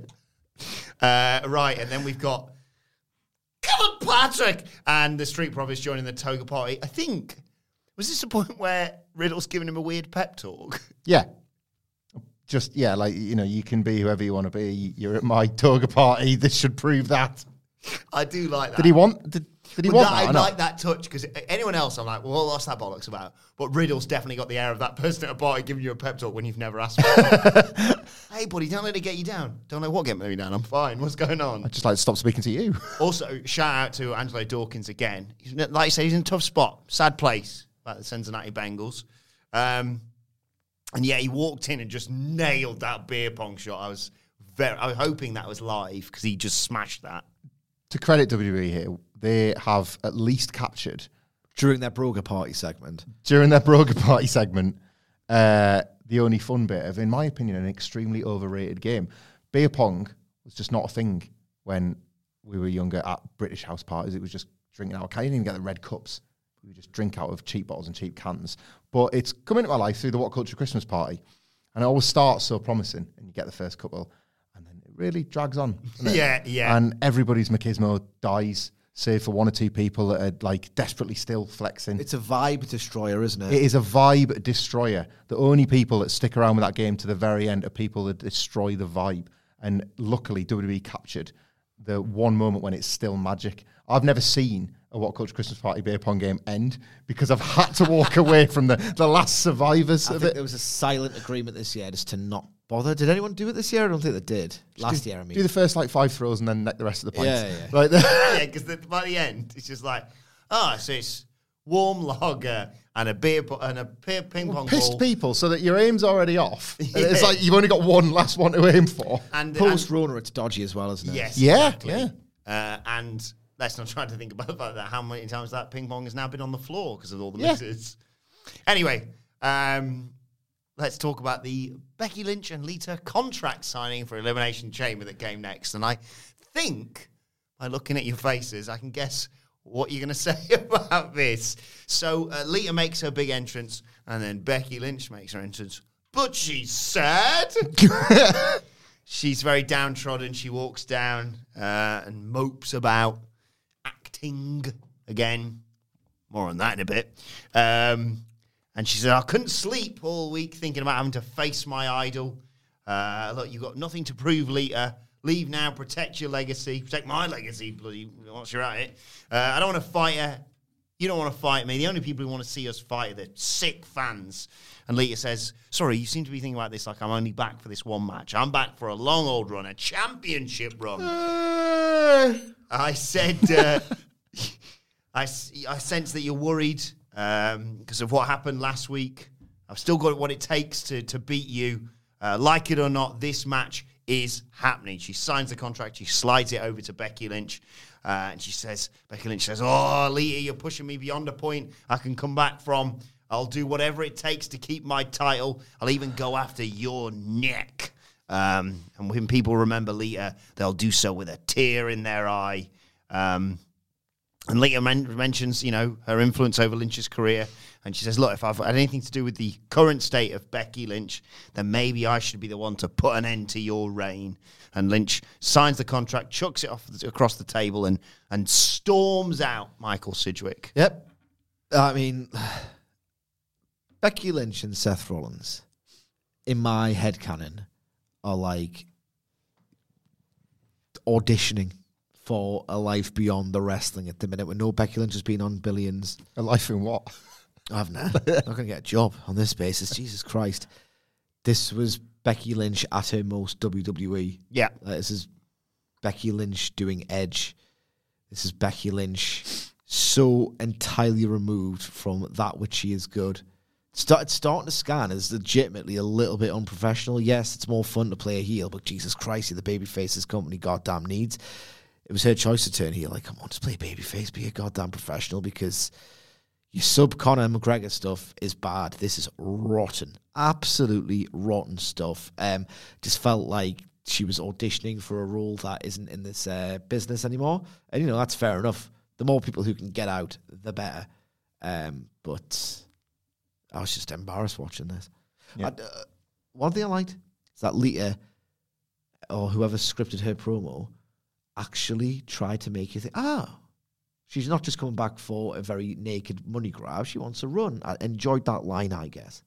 Uh, right, and then we've got Come on, Patrick! And the Street Profits joining the toga party. I think, was this a point where Riddle's giving him a weird pep talk? Yeah. Just, yeah, like, you know, you can be whoever you want to be. You're at my toga party. This should prove that. I do like that. Did he want, did, did he Well, want no, that I or not? like that touch, because anyone else, I'm like, well, what's that bollocks about? But Riddle's definitely got the air of that person at a party giving you a pep talk when you've never asked for it. Hey, buddy, don't let it get you down. Don't let what get me down. I'm fine. What's going on? I'd just like to stop speaking to you. Also, shout out to Angelo Dawkins again. He's, like you say, he's in a tough spot. Sad place, like the Cincinnati Bengals. Um, and yeah, he walked in and just nailed that beer pong shot. I was very, I was hoping that was live, because he just smashed that. To credit W W E here, they have at least captured, During their Broga party segment. during their Broga Party segment, uh, the only fun bit of, in my opinion, an extremely overrated game. Beer pong was just not a thing when we were younger at British house parties. It was just drinking out. I didn't even get the red cups. We would just drink out of cheap bottles and cheap cans. But it's come into my life through the What Culture Christmas party. And it always starts so promising, and you get the first couple, and then it really drags on. doesn't it? Yeah, yeah. And everybody's machismo dies, save for one or two people that are like desperately still flexing. It's a vibe destroyer, isn't it? It is a vibe destroyer. The only people that stick around with that game to the very end are people that destroy the vibe. And luckily, W W E captured the one moment when it's still magic. I've never seen a What Culture Christmas Party beer pong game end, because I've had to walk away from the, the last survivors I of think it. there was a silent agreement this year just to not bother. Did anyone do it this year? I don't think they did. Last do, year, I mean. Do the first like five throws and then net the rest of the points. Yeah, yeah. Like Yeah, because by the end, it's just like, ah, oh, so it's warm lager and a beer po- and a beer ping pong pissed ball. people so that your aim's already off. And Yeah. it's like you've only got one last one to aim for. And, Post and Rona, it's dodgy as well, isn't it? yes, Yeah, exactly. yeah. Uh, and let's not try to think about that. How many times that ping pong has now been on the floor because of all the Yeah. misses. Anyway, um, let's talk about the Becky Lynch and Lita contract signing for Elimination Chamber that came next. And I think, by looking at your faces, I can guess what you're going to say about this. So uh, Lita makes her big entrance, and then Becky Lynch makes her entrance. But she's sad. She's very downtrodden. She walks down uh, and mopes about acting again. More on that in a bit. Um, and she said, I couldn't sleep all week thinking about having to face my idol. Uh, look, you've got nothing to prove, Lita. Leave now, protect your legacy. Protect my legacy, bloody, once you're at it. Uh, I don't want to fight her. You don't want to fight me. The only people who want to see us fight are the sick fans. And Lita says, sorry, you seem to be thinking about this like I'm only back for this one match. I'm back for a long old run, a championship run. Uh, I said, uh, I, I sense that you're worried um, because of what happened last week. I've still got what it takes to, to beat you. Uh, like it or not, this match is happening. She signs the contract. She slides it over to Becky Lynch. Uh, and she says, Becky Lynch says, oh, Lita, you're pushing me beyond a point I can come back from. I'll do whatever it takes to keep my title. I'll even go after your neck. Um, and when people remember Lita, they'll do so with a tear in their eye. Um, and Lita men- mentions, you know, her influence over Lynch's career. And she says, look, if I've had anything to do with the current state of Becky Lynch, then maybe I should be the one to put an end to your reign. And Lynch signs the contract, chucks it off across the table, and and storms out, Michael Sidgwick. Yep. I mean, Becky Lynch and Seth Rollins, in my headcanon, are like auditioning for a life beyond the wrestling at the minute. We know Becky Lynch has been on Billions. a life in what? I haven't. I'm not going to get a job on this basis. Jesus Christ. This was Becky Lynch at her most W W E. Yeah. Uh, this is Becky Lynch doing Edge. This is Becky Lynch so entirely removed from that which she is good. Start, it's starting to scan as legitimately a little bit unprofessional. Yes, it's more fun to play a heel, but Jesus Christ, the babyface this company goddamn needs. It was her choice to turn heel. Like, come on, just play babyface, be a goddamn professional, because your sub Conor McGregor stuff is bad. This is rotten, absolutely rotten stuff. Um, just felt like she was auditioning for a role that isn't in this uh, business anymore, and you know that's fair enough. The more people who can get out, the better. Um, but I was just embarrassed watching this. Yeah. And, uh, one thing I liked is that Lita, or whoever scripted her promo, actually tried to make you think, ah, she's not just coming back for a very naked money grab. She wants to run. I enjoyed that line, I guess.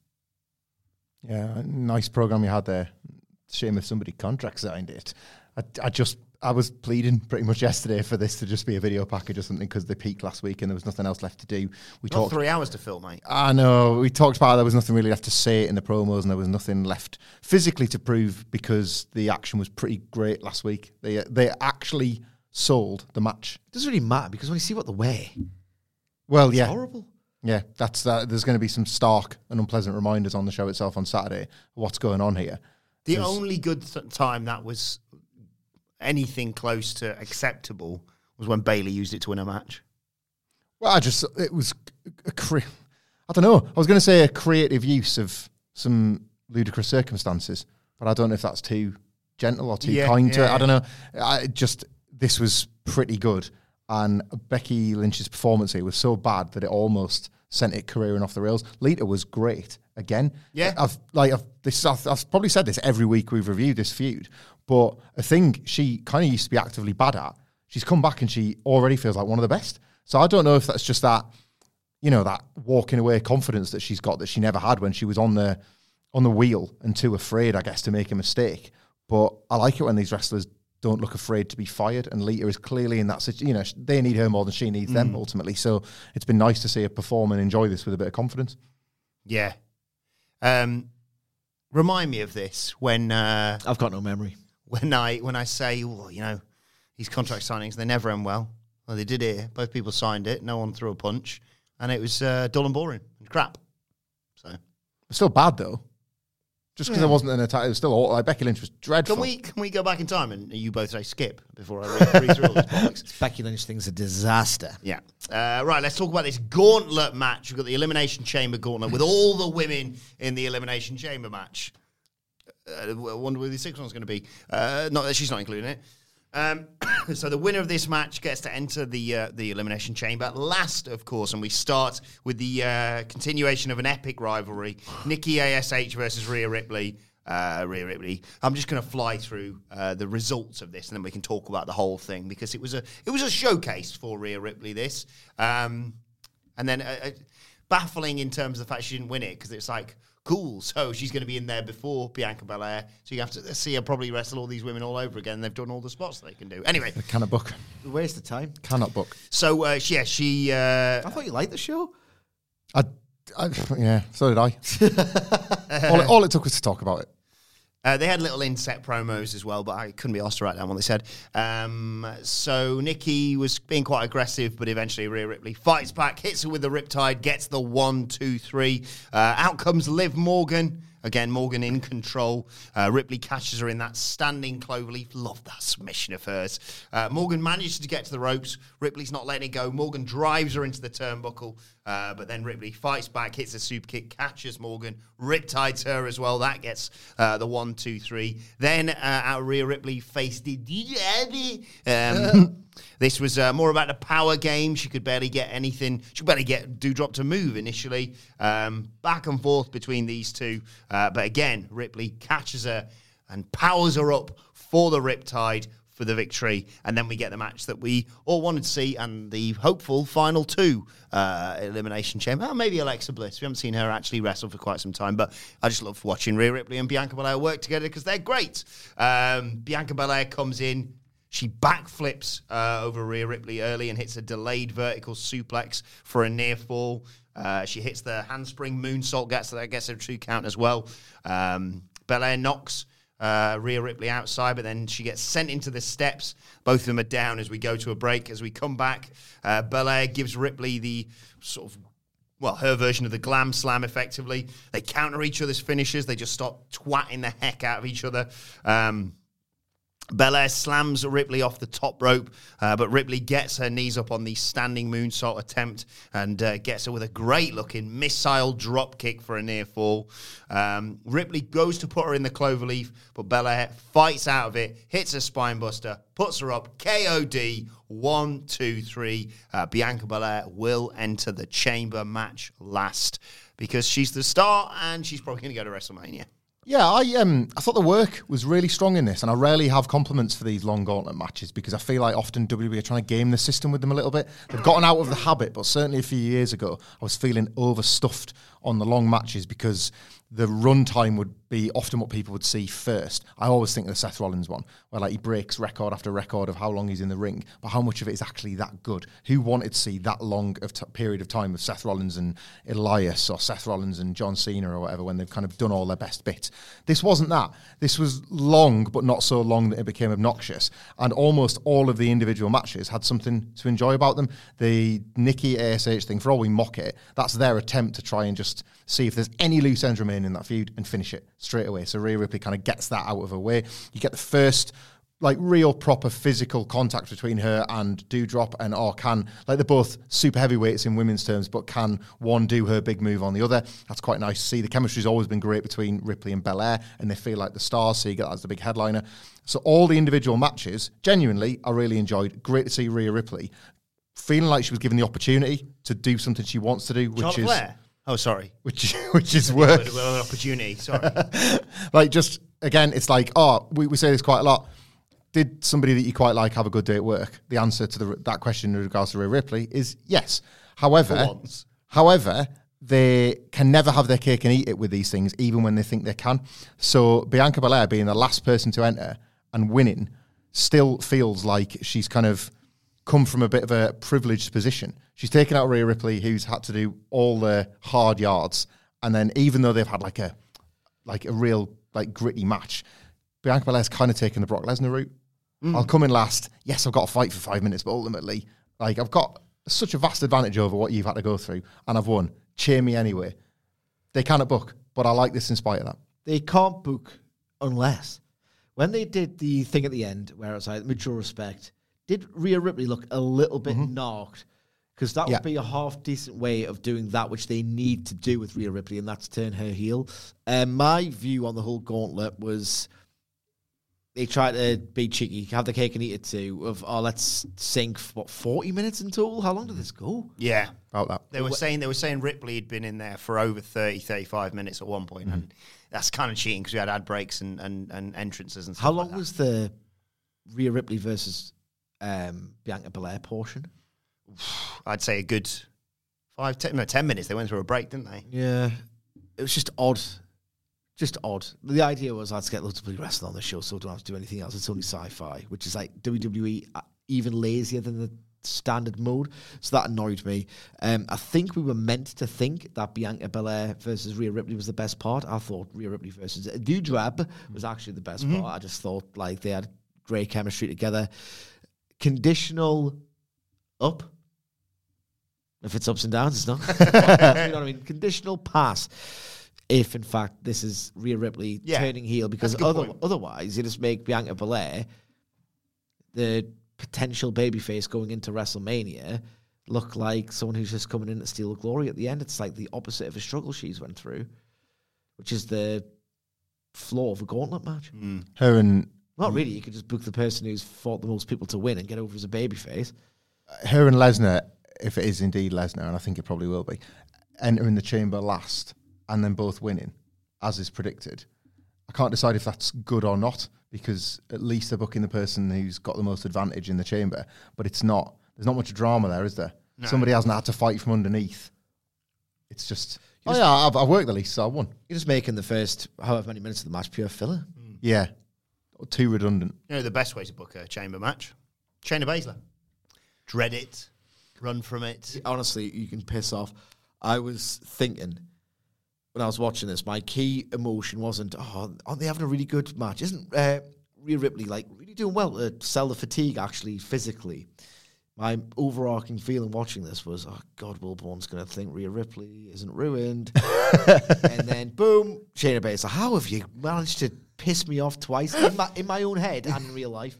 Yeah, nice program you had there. Shame if somebody contract signed it. I, I just, I was pleading pretty much yesterday for this to just be a video package or something because they peaked last week and there was nothing else left to do. We Not talked three hours to film, mate. I know. We talked about how there was nothing really left to say in the promos and there was nothing left physically to prove because the action was pretty great last week. They they actually sold the match. It doesn't really matter because when you see what they wear, well, it's yeah, horrible. Yeah, that's uh, there's going to be some stark and unpleasant reminders on the show itself on Saturday of what's going on here. The There's, only good th- time that was anything close to acceptable was when Bayley used it to win a match. Well, I just, it was a cre- I don't know. I was going to say a creative use of some ludicrous circumstances, but I don't know if that's too gentle or too yeah, kind yeah, to it. yeah. I don't know. I just, this was pretty good. And Becky Lynch's performance here was so bad that it almost sent it careering off the rails. Lita was great again. Yeah. I've like I've this I've, I've probably said this every week we've reviewed this feud, but a thing she kind of used to be actively bad at, she's come back and she already feels like one of the best. So I don't know if that's just that, you know, that walking away confidence that she's got that she never had when she was on the on the wheel and too afraid, I guess, to make a mistake. But I like it when these wrestlers don't look afraid to be fired, and Lita is clearly in that situation. You know, they need her more than she needs mm. them ultimately. So it's been nice to see her perform and enjoy this with a bit of confidence. Yeah. Um, remind me of this when uh, I've got no memory. When I when I say, oh, you know, these contract signings, they never end well. Well, they did here. Both people signed it. No one threw a punch, and it was uh, dull and boring and crap. So it's still bad though. Just because yeah. there wasn't an attack, it was still all, like Becky Lynch was dreadful. Can we can we go back in time and you both say skip before I read, read through all this bollocks? Becky Lynch thing's a disaster. Yeah. Uh, right, let's talk about this gauntlet match. We've got the Elimination Chamber gauntlet with all the women in the Elimination Chamber match. Uh, I wonder who the sixth one's going to be. Uh, not that she's not including it. Um, so the winner of this match gets to enter the uh, the Elimination Chamber last, of course, and we start with the uh, continuation of an epic rivalry: Nikki A S H versus Rhea Ripley. Uh, Rhea Ripley. I'm just going to fly through uh, the results of this, and then we can talk about the whole thing because it was a it was a showcase for Rhea Ripley. This, um, and then uh, uh, baffling in terms of the fact she didn't win it because it's like. Cool, so she's going to be in there before Bianca Belair, so you have to see her probably wrestle all these women all over again. They've done all the spots they can do. Anyway. They cannot book. Where's the time? Cannot book. So, uh, yeah, she... Uh, I thought you liked the show. I, I yeah, so did I. all, it, all it took was to talk about it. Uh, they had little inset promos as well, but I couldn't be asked to write down what they said. Um, so Nikki was being quite aggressive, but eventually Rhea Ripley fights back, hits her with the Riptide, gets the one, two, three. Uh, out comes Liv Morgan. Again, Morgan in control. Uh, Ripley catches her in that standing cloverleaf. Love that submission of hers. Uh, Morgan manages to get to the ropes. Ripley's not letting it go. Morgan drives her into the turnbuckle. Uh, but then Ripley fights back, hits a super kick, catches Morgan, riptides her as well. That gets uh, the one, two, three. Then uh, out of Rhea Ripley faced the... Um, this was uh, more about the power game. She could barely get anything. She could barely get Doudrop to move initially. Um, back and forth between these two. Uh, but again, Ripley catches her and powers her up for the Riptide for the victory. And then we get the match that we all wanted to see and the hopeful final two uh, Elimination Chamber. Oh, maybe Alexa Bliss. We haven't seen her actually wrestle for quite some time, but I just love watching Rhea Ripley and Bianca Belair work together because they're great. Um, Bianca Belair comes in. She backflips uh, over Rhea Ripley early and hits a delayed vertical suplex for a near fall. Uh, she hits the handspring moonsault, gets that gets a two count as well. Um, Belair knocks uh, Rhea Ripley outside, but then she gets sent into the steps. Both of them are down as we go to a break. As we come back, uh, Belair gives Ripley the sort of, well, her version of the glam slam, effectively. They counter each other's finishes. They just start twatting the heck out of each other. Um, Belair slams Ripley off the top rope, uh, but Ripley gets her knees up on the standing moonsault attempt and uh, gets her with a great-looking missile drop kick for a near fall. Um, Ripley goes to put her in the cloverleaf, but Belair fights out of it, hits a spine buster, puts her up, K O D, one, two, three. Uh, Bianca Belair will enter the chamber match last because she's the star and she's probably going to go to WrestleMania. Yeah, I um I thought the work was really strong in this, and I rarely have compliments for these long gauntlet matches because I feel like often W W E are trying to game the system with them a little bit. They've gotten out of the habit, but certainly a few years ago, I was feeling overstuffed on the long matches because the run time would be often what people would see first. I always think of the Seth Rollins one, where like he breaks record after record of how long he's in the ring, but how much of it is actually that good? Who wanted to see that long of t- period of time of Seth Rollins and Elias, or Seth Rollins and John Cena or whatever, when they've kind of done all their best bits? This wasn't that. This was long, but not so long that it became obnoxious. And almost all of the individual matches had something to enjoy about them. The Nikki A S H thing, for all we mock it, that's their attempt to try and just see if there's any loose ends remaining in that feud and finish it straight away. So Rhea Ripley kind of gets that out of her way. You get the first like real proper physical contact between her and Doudrop, and or can, like they're both super heavyweights in women's terms, but can one do her big move on the other? That's quite nice to see. The chemistry's always been great between Ripley and Belair, and they feel like the stars, so you get that as the big headliner. So all the individual matches, genuinely, I really enjoyed. Great to see Rhea Ripley feeling like she was given the opportunity to do something she wants to do, which Charlotte is Flair? Oh, sorry. Which which is work. Well, an opportunity, sorry. Like, just, again, it's like, oh, we, we say this quite a lot. Did somebody that you quite like have a good day at work? The answer to the, that question in regards to Rhea Ripley is yes. However, however, they can never have their cake and eat it with these things, even when they think they can. So Bianca Belair being the last person to enter and winning still feels like she's kind of come from a bit of a privileged position. She's taken out Rhea Ripley, who's had to do all the hard yards, and then even though they've had like a like a real like gritty match, Bianca Belair's kind of taken the Brock Lesnar route. Mm. I'll come in last. Yes, I've got to fight for five minutes, but ultimately, like, I've got such a vast advantage over what you've had to go through, and I've won. Cheer me anyway. They cannot book, but I like this in spite of that. They can't book unless, when they did the thing at the end, where it was like mutual respect, did Rhea Ripley look a little bit mm-hmm. knocked? Because that yeah. would be a half-decent way of doing that, which they need to do with Rhea Ripley, and that's turn her heel. Um, my view on the whole gauntlet was they tried to be cheeky, have the cake and eat it too, of, oh, let's sink, what, forty minutes in total? How long did this go? Yeah. About that. They were saying they were saying Ripley had been in there for over thirty, thirty-five minutes at one point, mm-hmm. and that's kind of cheating because we had ad breaks and, and, and entrances and stuff How long like that. was the Rhea Ripley versus um, Bianca Belair portion? I'd say a good five, ten, no, ten minutes. They went through a break, didn't they? Yeah. It was just odd. Just odd. The idea was, let's get loads of people wrestling on the show so we don't have to do anything else. It's only sci-fi, which is like W W E even lazier than the standard mode. So that annoyed me. Um, I think we were meant to think that Bianca Belair versus Rhea Ripley was the best part. I thought Rhea Ripley versus Doudrop was actually the best mm-hmm. part. I just thought like they had great chemistry together. Conditional up. If it's ups and downs, it's not. You know what I mean? Conditional pass. If, in fact, this is Rhea Ripley yeah. turning heel. Because other, otherwise, you just make Bianca Belair, the potential babyface going into WrestleMania, look like someone who's just coming in to steal glory at the end. It's like the opposite of a struggle she's went through, which is the flaw of a gauntlet match. Mm. Her and... Not really. You could just book the person who's fought the most people to win and get over as a babyface. Her and Lesnar, if it is indeed Lesnar, and I think it probably will be, entering the chamber last and then both winning, as is predicted. I can't decide if that's good or not, because at least they're booking the person who's got the most advantage in the chamber, but it's not. There's not much drama there, is there? No. Somebody hasn't had to fight from underneath. It's just, oh just, yeah, I've, I've worked the least, so I won. You're just making the first however many minutes of the match pure filler. Mm. Yeah. Or too redundant. You know the best way to book a chamber match? Shayna Baszler. Dread it. Run from it. Honestly, you can piss off. I was thinking when I was watching this, my key emotion wasn't, oh, aren't they having a really good match? Isn't uh, Rhea Ripley like really doing well to sell the fatigue actually physically? My overarching feeling watching this was, oh God, Wilborn's going to think Rhea Ripley isn't ruined. And then boom, Shayna Baszler. How have you managed to piss me off twice in my, in my own head and in real life?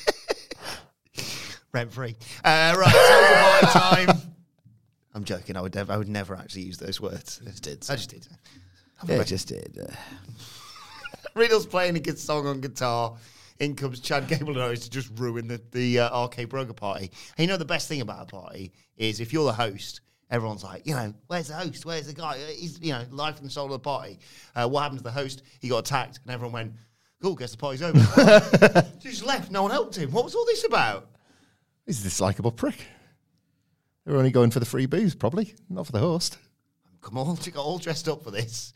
Rent free. Uh, right, so goodbye time. I'm joking. I would never. I would never actually use those words. I just did. I just did. I just did. Uh. Riddle's playing a good song on guitar. In comes Chad Gable and Owens to just ruin the the uh, R K Broga party. And you know the best thing about a party is if you're the host, everyone's like, you know, where's the host? Where's the guy? He's, you know, life and soul of the party. Uh, what happened to the host? He got attacked, and everyone went, cool, guess the party's over. He just left. No one helped him. What was all this about? He's this likeable prick. They were only going for the free booze, probably. Not for the host. Come on, you got all dressed up for this.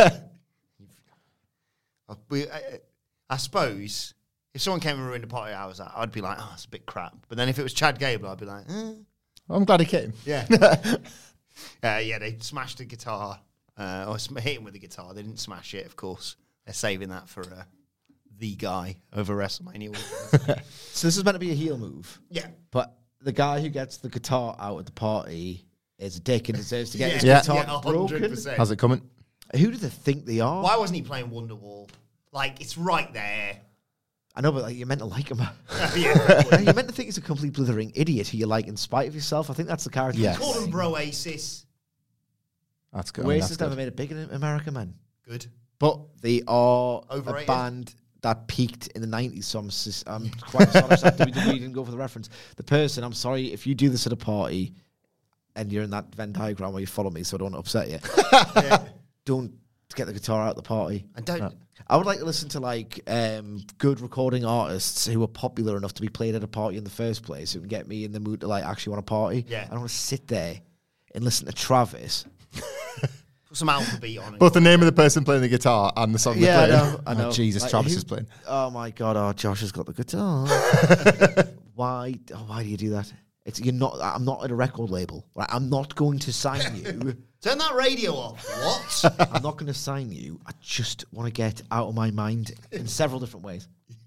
I, I, I suppose if someone came and ruined the party I was at, I'd be like, oh, it's a bit crap. But then if it was Chad Gable, I'd be like, eh. I'm glad he came. Yeah. uh, yeah, they smashed the guitar. Uh, or hit him with the guitar. They didn't smash it, of course. They're saving that for uh, the guy over WrestleMania. So this is meant to be a heel move. Yeah. But the guy who gets the guitar out at the party is a dick and deserves to get yeah. his Yeah. guitar Yeah, broken. How's it coming? Who do they think they are? Why wasn't he playing Wonderwall? Like, it's right there. I know, but like, you're meant to like him. Yeah, You're meant to think he's a complete blithering idiot who you like in spite of yourself. I think that's the character. Yeah. Call him Broasis. That's good. I mean, Oasis that's never good. made it big in America, man. Good. But they are Overrated. a band that peaked in the nineties, so I'm, sis- I'm quite astonished that W W E didn't go for the reference. The person, I'm sorry, if you do this at a party and you're in that Venn diagram where you follow me so I don't upset you, Yeah. don't get the guitar out at the party. And don't... I would like to listen to like um, good recording artists who are popular enough to be played at a party in the first place, who can get me in the mood to like actually want to party. Yeah. I don't want to sit there and listen to Travis. Put some alphabet on it. Both the name of the person playing the guitar and the song Yeah, I they're playing. know. I Oh, know. Jesus, Like, Travis who- is playing. Oh my God! Oh, Josh has got the guitar. Why? Oh, why do you do that? It's you're not. I'm not at a record label. Right? I'm not going to sign you. Turn that radio off. What? I'm not going to sign you. I just want to get out of my mind in several different ways.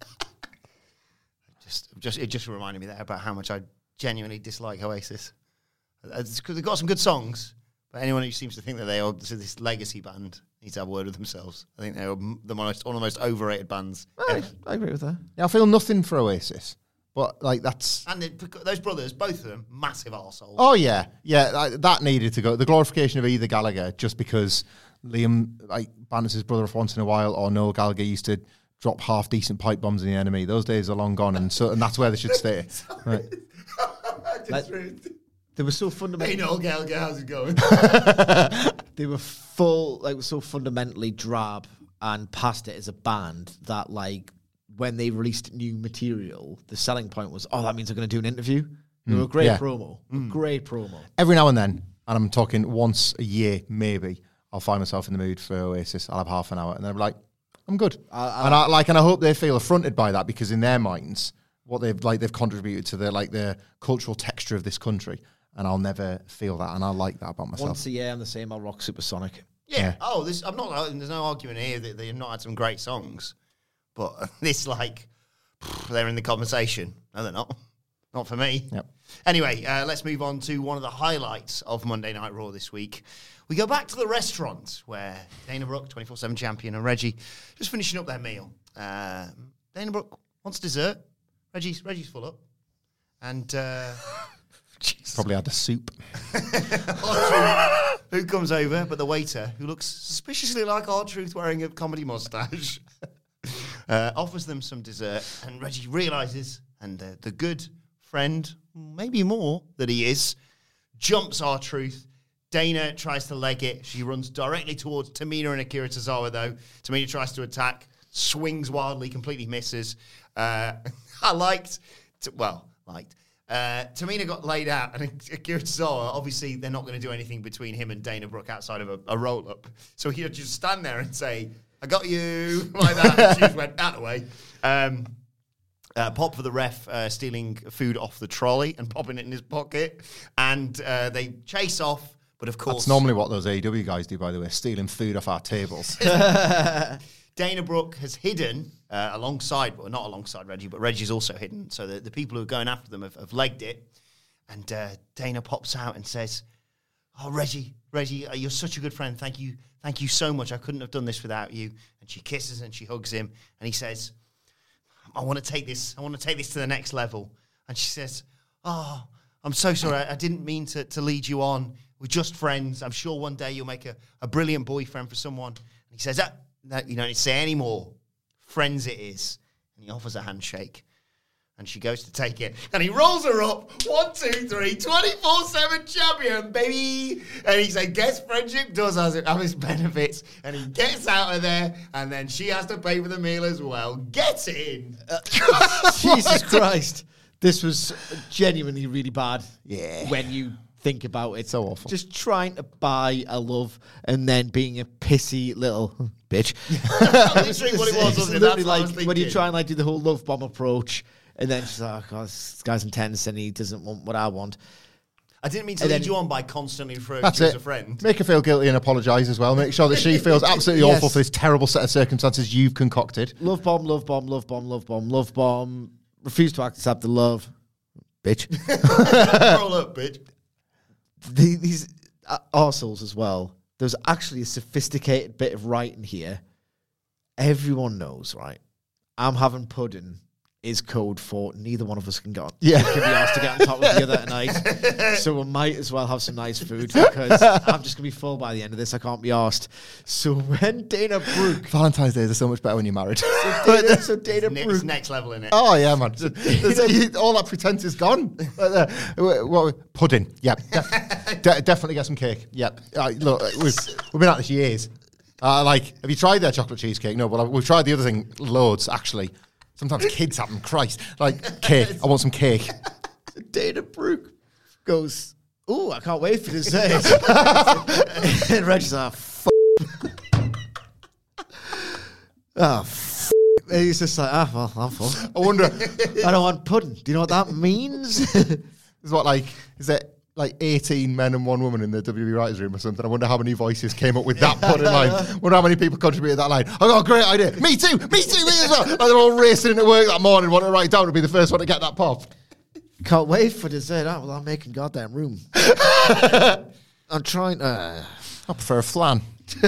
just, just It just reminded me there about how much I genuinely dislike Oasis. Because they've got some good songs, but anyone who seems to think that they are this legacy band needs to have a word with themselves. I think they're the most, one of the most overrated bands I, ever. I agree with that. Yeah, I feel nothing for Oasis. But, like, that's... And they, those brothers, both of them, massive arseholes. Oh, yeah. Yeah, that, that needed to go. The glorification of either Gallagher, just because Liam, like, banners his brother once in a while, or Noel Gallagher used to drop half-decent pipe bombs in the enemy. Those days are long gone, and so and that's where they should stay. Right. Like, they were so Hey, fundamental. Noel Gallagher, how's it going? They were full, like, so fundamentally drab and past it as a band that, like, when they released new material, the selling point was, oh, that means they're going to do an interview. They were a great yeah. promo. A great promo. Every now and then, and I'm talking once a year, maybe, I'll find myself in the mood for Oasis. I'll have half an hour, and then I'm like, I'm good. I- I- and I like, and I hope they feel affronted by that, because in their minds, what they've like, they've contributed to the like the cultural texture of this country, and I'll never feel that, and I like that about myself. Once a year, I'm the same. I'll rock Supersonic. Yeah. Yeah. Oh, this, I'm not. There's no argument here that they've not had some great songs, but this, like, they're in the conversation. No, they're not. Not for me. Yep. Anyway, uh, let's move on to one of the highlights of Monday Night Raw this week. We go back to the restaurant where Dana Brooke, twenty-four seven champion, and Reggie just finishing up their meal. Uh, Dana Brooke wants dessert. Reggie's Reggie's full up, and uh, Probably had the soup. R-Truth, who comes over, but the waiter, who looks suspiciously like R-Truth wearing a comedy mustache, uh, offers them some dessert, and Reggie realises, and uh, the good friend, maybe more that he is, jumps R-Truth. Dana tries to leg it. She runs directly towards Tamina and Akira Tozawa, though. Tamina tries to attack, swings wildly, completely misses. Uh, I liked, t- well, liked. Uh, Tamina got laid out, and Akira Tozawa, obviously, they're not going to do anything between him and Dana Brooke outside of a, a roll-up. So he'd just stand there and say, I got you, like that. And she just went out of the way. Um, uh, pop for the ref uh, stealing food off the trolley and popping it in his pocket. And uh, they chase off. But of course... That's normally what those A E W guys do, by the way, stealing food off our tables. Dana Brooke has hidden uh, alongside, well, not alongside Reggie, but Reggie's also hidden. So the, the people who are going after them have, have legged it. And uh, Dana pops out and says, oh, Reggie, Reggie, uh, you're such a good friend. Thank you. Thank you so much. I couldn't have done this without you. And she kisses and she hugs him. And he says, I want to take this. I want to take this to the next level. And she says, oh, I'm so sorry. I, I didn't mean to, to lead you on. We're just friends. I'm sure one day you'll make a, a brilliant boyfriend for someone. And he says, ah, no, you don't need to say any more. Friends it is. And he offers a handshake. And she goes to take it. And he rolls her up. One, two, three. twenty-four seven champion, baby. And he said, guess friendship does have its benefits. And he gets out of there. And then she has to pay for the meal as well. Get in. Uh, Jesus Christ. This was genuinely really bad. Yeah. When you think about it. So awful. Just trying to buy a love and then being a pissy little bitch. Literally what it was, wasn't it? Literally That's what I like was when you thinking. try and like do the whole love bomb approach, and then she's like, oh, God, this guy's intense and he doesn't want what I want. I didn't mean to And lead then- you on by constantly referring That's to you as it. a friend. Make her feel guilty and apologise as well. Make sure that she feels absolutely Yes. awful for this terrible set of circumstances you've concocted. Love bomb, love bomb, love bomb, love bomb, love bomb. Refuse to accept the love. Bitch. Roll up, bitch. The, these uh, arseholes as well. There's actually a sophisticated bit of writing here. Everyone knows, right? I'm having pudding is code for neither one of us can get on. Yeah. Can be asked to get on top of the other tonight. So we might as well have some nice food because I'm just going to be full by the end of this. I can't be asked. So when Dana Brooke... Valentine's Days are so much better when you're married. So Dana, so Dana It's Brooke... next level, innit? Oh, yeah, man. There's- you- all that pretense is gone. Uh, uh, what, pudding. Yep. Def- de- definitely get some cake. Yep. Uh, look, we've, we've been at this years. Uh, like, have you tried their chocolate cheesecake? No, but I've- we've tried the other thing loads, actually. Sometimes kids have them. Christ. Like, cake. I want some cake. Dana Brooke goes, oh, I can't wait for dessert. And Reggie's like, f***. Oh, f***. And he's just like, ah, well, I'm full. I wonder, I don't want pudding. Do you know what that means? is what, like, is it like eighteen men and one woman in the W W E writers' room or something? I wonder how many voices came up with that pudding line. I wonder how many people contributed that line. I got a great idea. Me too. Me too. Me as well. Like they're all racing into work that morning, wanting to write it down to be the first one to get that pop. Can't wait for dessert. Oh, well, I'm making goddamn room. I'm trying to... I prefer a flan.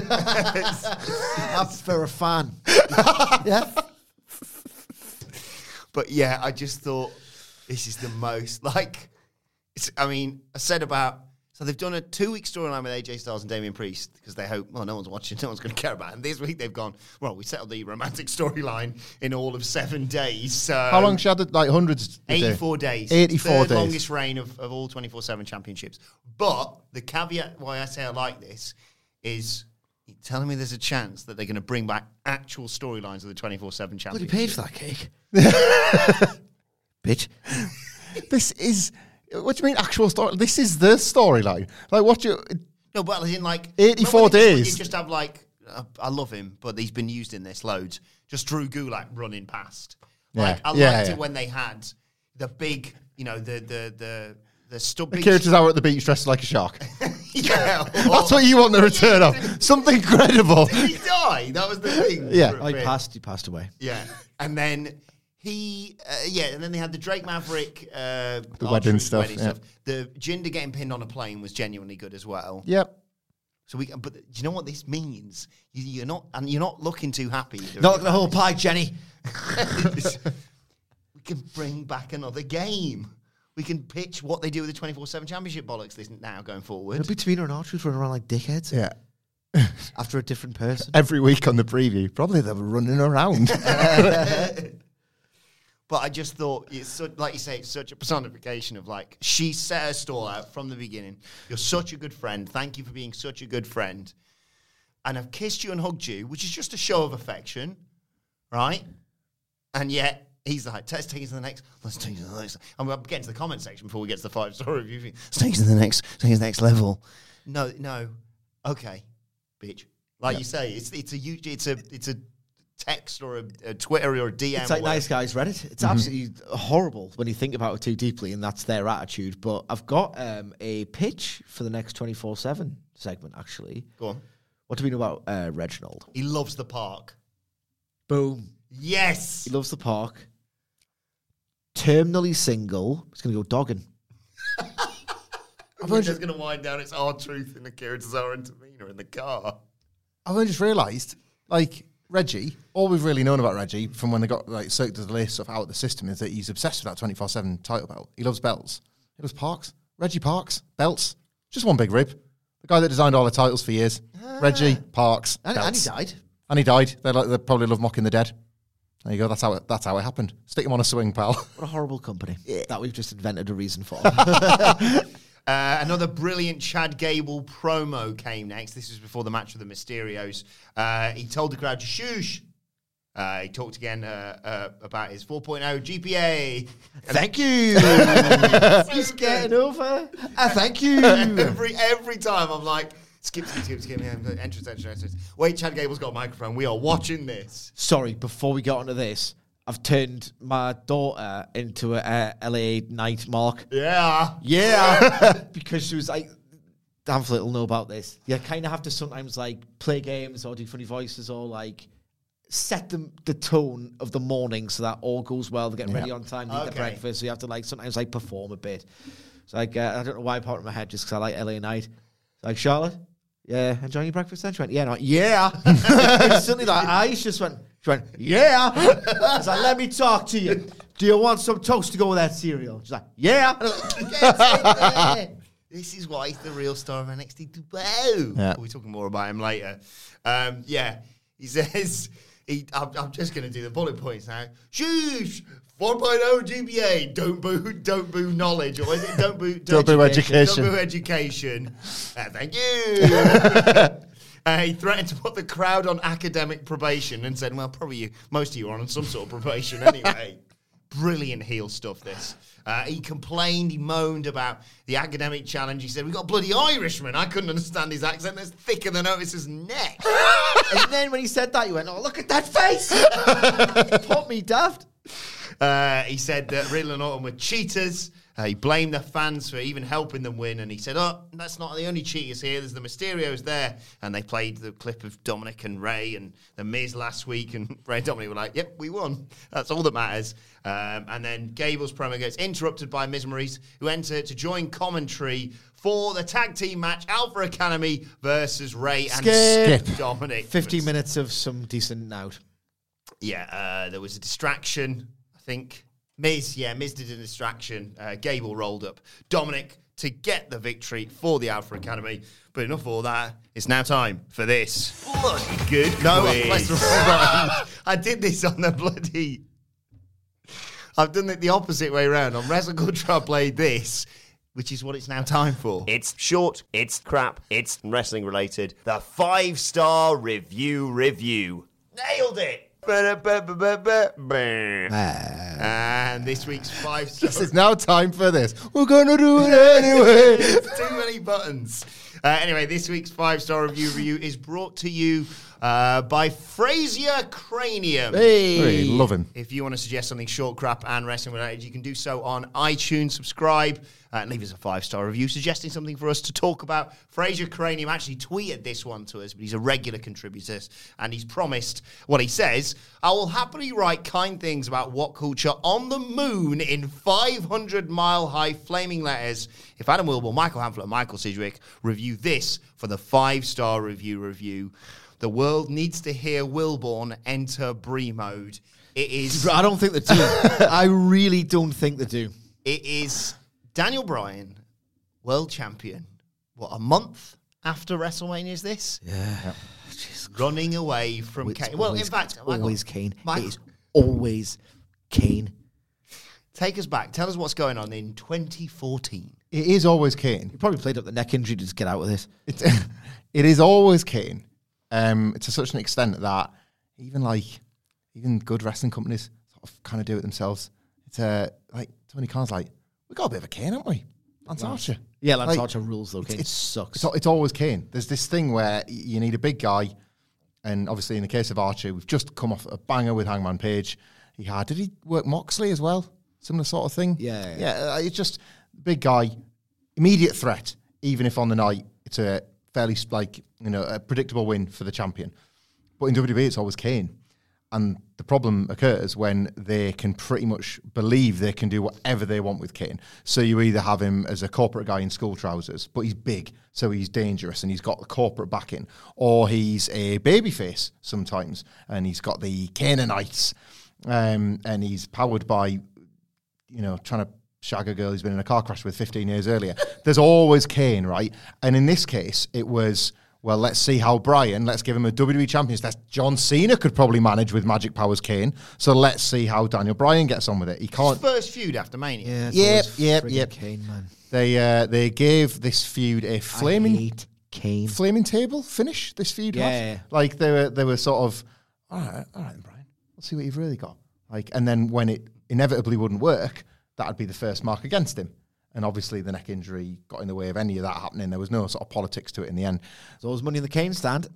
I prefer a fan. Yeah? But yeah, I just thought this is the most, like, it's, I mean, I said about, so they've done a two-week storyline with A J Styles and Damian Priest because they hope, well, no one's watching, no one's going to care about it. And this week they've gone, well, we settled the romantic storyline in all of seven days. So How long she had it? Like hundreds? a day? eighty-four days. eighty-four Third days. longest reign of, of all twenty-four seven championships. But the caveat why I say I like this is you're telling me there's a chance that they're going to bring back actual storylines of the twenty-four seven Bloody championship. paid for that cake. Bitch. This is... What do you mean actual story? This is the storyline. Like, what do you... No, but as in like eighty-four not when it just- days. You just have like uh, I love him, but he's been used in this loads. Just Drew Gulak running past. Like Yeah. I Yeah, liked yeah. it when they had the big, you know, the the the the stub. big Akira Tozawa at the beach dressed like a shark. yeah, That's what you want the return of. Something credible. Did he die? That was the thing. Yeah. for a Oh, he bit. passed, he passed away. Yeah, and then he, uh, yeah, and then they had the Drake Maverick, uh, The archery wedding stuff, wedding yeah. The Jinder getting pinned on a plane was genuinely good as well. Yep. So we, but do you know what this means? You, you're not, and you're not looking too happy. Not the whole pie, Jenny. We can bring back another game. We can pitch what they do with the twenty-four seven championship bollocks this now going forward. It'll be Tamina and R-Truth running around like dickheads. Yeah. After a different person. Every week on the preview. Probably they were running around. But I just thought, it's so, like you say, it's such a personification of like, she set her stall out from the beginning. You're such a good friend. Thank you for being such a good friend. And I've kissed you and hugged you, which is just a show of affection, right? And yet, he's like, let's take it to the next, let's take it to the next. I'm getting to the comment section before we get to the five-star review. Let's take it to the next, take it to the next level. No, no. Okay, bitch. Like Yeah. you say, it's it's a huge, it's a, it's a text or a, a Twitter or a D M. It's like Nice Guys Reddit. It's mm-hmm. absolutely horrible when you think about it too deeply, and that's their attitude. But I've got um, a pitch for the next twenty-four seven segment, actually. Go on. What do we know about uh, Reginald? He loves the park. Boom. Yes. He loves the park. Terminally single. He's going to go dogging. I'm just going to wind down its R-Truth in Akira Tozawa and Tamina in the car. I've only just realised, like, Reggie, all we've really known about Reggie from when they got, like, Cirque du Soleil stuff out of the system is that he's obsessed with that twenty-four seven title belt. He loves belts. He loves Parks. Reggie Parks. Belts. Just one big rib. The guy that designed all the titles for years. Ah. Reggie Parks. And, and he died. And he died. They like, they probably love mocking the dead. There you go. That's how it, that's how it happened. Stick him on a swing, pal. What a horrible company yeah. that we've just invented a reason for. Uh, another brilliant Chad Gable promo came next. This was before the match with the Mysterios. Uh, he told the crowd to shush. Uh, he talked again uh, uh, about his four point oh G P A. Thank you. He's getting over. Uh, thank you. every every time I'm like, skip, skip, skip, skip. Entrance, entrance, entrance. Wait, Chad Gable's got a microphone. We are watching this. Sorry, before we get onto this, I've turned my daughter into a, a L A night mark. Yeah. Yeah. Because she was like, damn flip will know about this. You kind of have to sometimes like play games or do funny voices or like set them the tone of the morning so that all goes well. They're getting yep. ready on time, they eat okay. their breakfast. So you have to like sometimes like perform a bit. It's like, uh, I don't know why I popped in my head just because I like L A night. It's like, Charlotte, yeah, enjoying your breakfast then? She went, yeah. And I went, yeah. And suddenly like eyes just went, She went, yeah. I was like, let me talk to you. Do you want some toast to go with that cereal? She's like, yeah. This is why he's the real star of N X T Dubai. Yeah. We'll be talking more about him later. Um, yeah, he says, he, I'm, I'm just going to do the bullet points now. Shoosh, four point oh G B A, don't boo, don't boo knowledge. Or is it don't boo, don't, don't boo education. Don't boo education. Uh, thank you. Uh, he threatened to put the crowd on academic probation and said, well, probably you, most of you are on some sort of probation anyway. Brilliant heel stuff, this. Uh, he complained, he moaned about the academic challenge. He said, we got a bloody Irishman. I couldn't understand his accent. That's thicker than Otis's neck. And then when he said that, you went, oh, look at that face. Put me daft. Uh, he said that Riddle and Orton were cheaters. Uh, he blamed the fans for even helping them win, and he said, oh, that's not the only cheaters here. There's the Mysterios there. And they played the clip of Dominic and Ray and The Miz last week, and Ray and Dominic were like, yep, we won. That's all that matters. Um, and then Gable's promo gets interrupted by Miz Maurice, who enter to join commentary for the tag team match, Alpha Academy versus Ray and Skip. Skip. Dominic. fifteen minutes of some decent out. Yeah, uh, there was a distraction, I think. Miz, yeah, Miz did a distraction. Uh, Gable rolled up Dominic to get the victory for the Alpha Academy. But enough of all that. It's now time for this bloody good no, quiz. I did this on the bloody... I've done it the opposite way around. On Wrestle Culture, I played this, which is what it's now time for. It's short, it's crap, it's wrestling related. The five-star review review. Nailed it! And this week's five stars. This is now time for this. We're gonna do it anyway. Too many buttons. Uh, anyway, this week's five star review review is brought to you uh, by Frazier Cranium. Hey, hey, love him. If you want to suggest something short, crap, and wrestling related, you can do so on iTunes. Subscribe uh, and leave us a five star review suggesting something for us to talk about. Frazier Cranium actually tweeted this one to us, but he's a regular contributor, and he's promised what he says. I will happily write kind things about What Culture on the moon in five hundred mile high flaming letters if Adam Wilborn, Michael Hamflett, and Michael Sidgwick review this for the five star review review. The world needs to hear Wilborn enter Brie mode. It is... I don't think they do. I really don't think they do. It is Daniel Bryan, world champion. What, a month after WrestleMania is this? Yeah. Yep. Running away from Kane. Well, in fact... Always Kane. Michael, it is always Kane. Take us back. Tell us what's going on in twenty fourteen. It is always Kane. He probably played up the neck injury to just get out of this. It's, it is always Kane. Um, to such an extent that even like even good wrestling companies sort of kind of do it themselves. It's uh, like Tony Khan's like, we got a bit of a Kane, haven't we? Lance wow. Archer. Yeah, Lance like, Archer rules though. Kane it sucks. It's, it's always Kane. There's this thing where you need a big guy and obviously in the case of Archer, we've just come off a banger with Hangman Page. He had, did he work Moxley as well? Similar sort of thing? Yeah. Yeah, yeah uh, it's just big guy, immediate threat, even if on the night it's a fairly, like, you know, a predictable win for the champion. But in W W E, it's always Kane. And the problem occurs when they can pretty much believe they can do whatever they want with Kane. So you either have him as a corporate guy in school trousers, but he's big, so he's dangerous, and he's got the corporate backing. Or he's a babyface sometimes, and he's got the Canaanites, um, and he's powered by, you know, trying to shag a girl he's been in a car crash with fifteen years earlier. There's always Kane, right? And in this case, it was... Well, let's see how Bryan, let's give him a W W E champion. That's John Cena could probably manage with Magic Powers Kane. So let's see how Daniel Bryan gets on with it. He can't. His first feud after Mania. Yeah, Yep, yep, yep. Kane, man. They uh, they gave this feud a flaming I hate Kane. flaming table finish. This feud, Yeah, had. yeah. Like they were they were sort of all right, all right, then, Bryan. Let's see what you've really got. Like, and then when it inevitably wouldn't work, that'd be the first mark against him. And obviously the neck injury got in the way of any of that happening. There was no sort of politics to it in the end. There's always money in the Kane stand.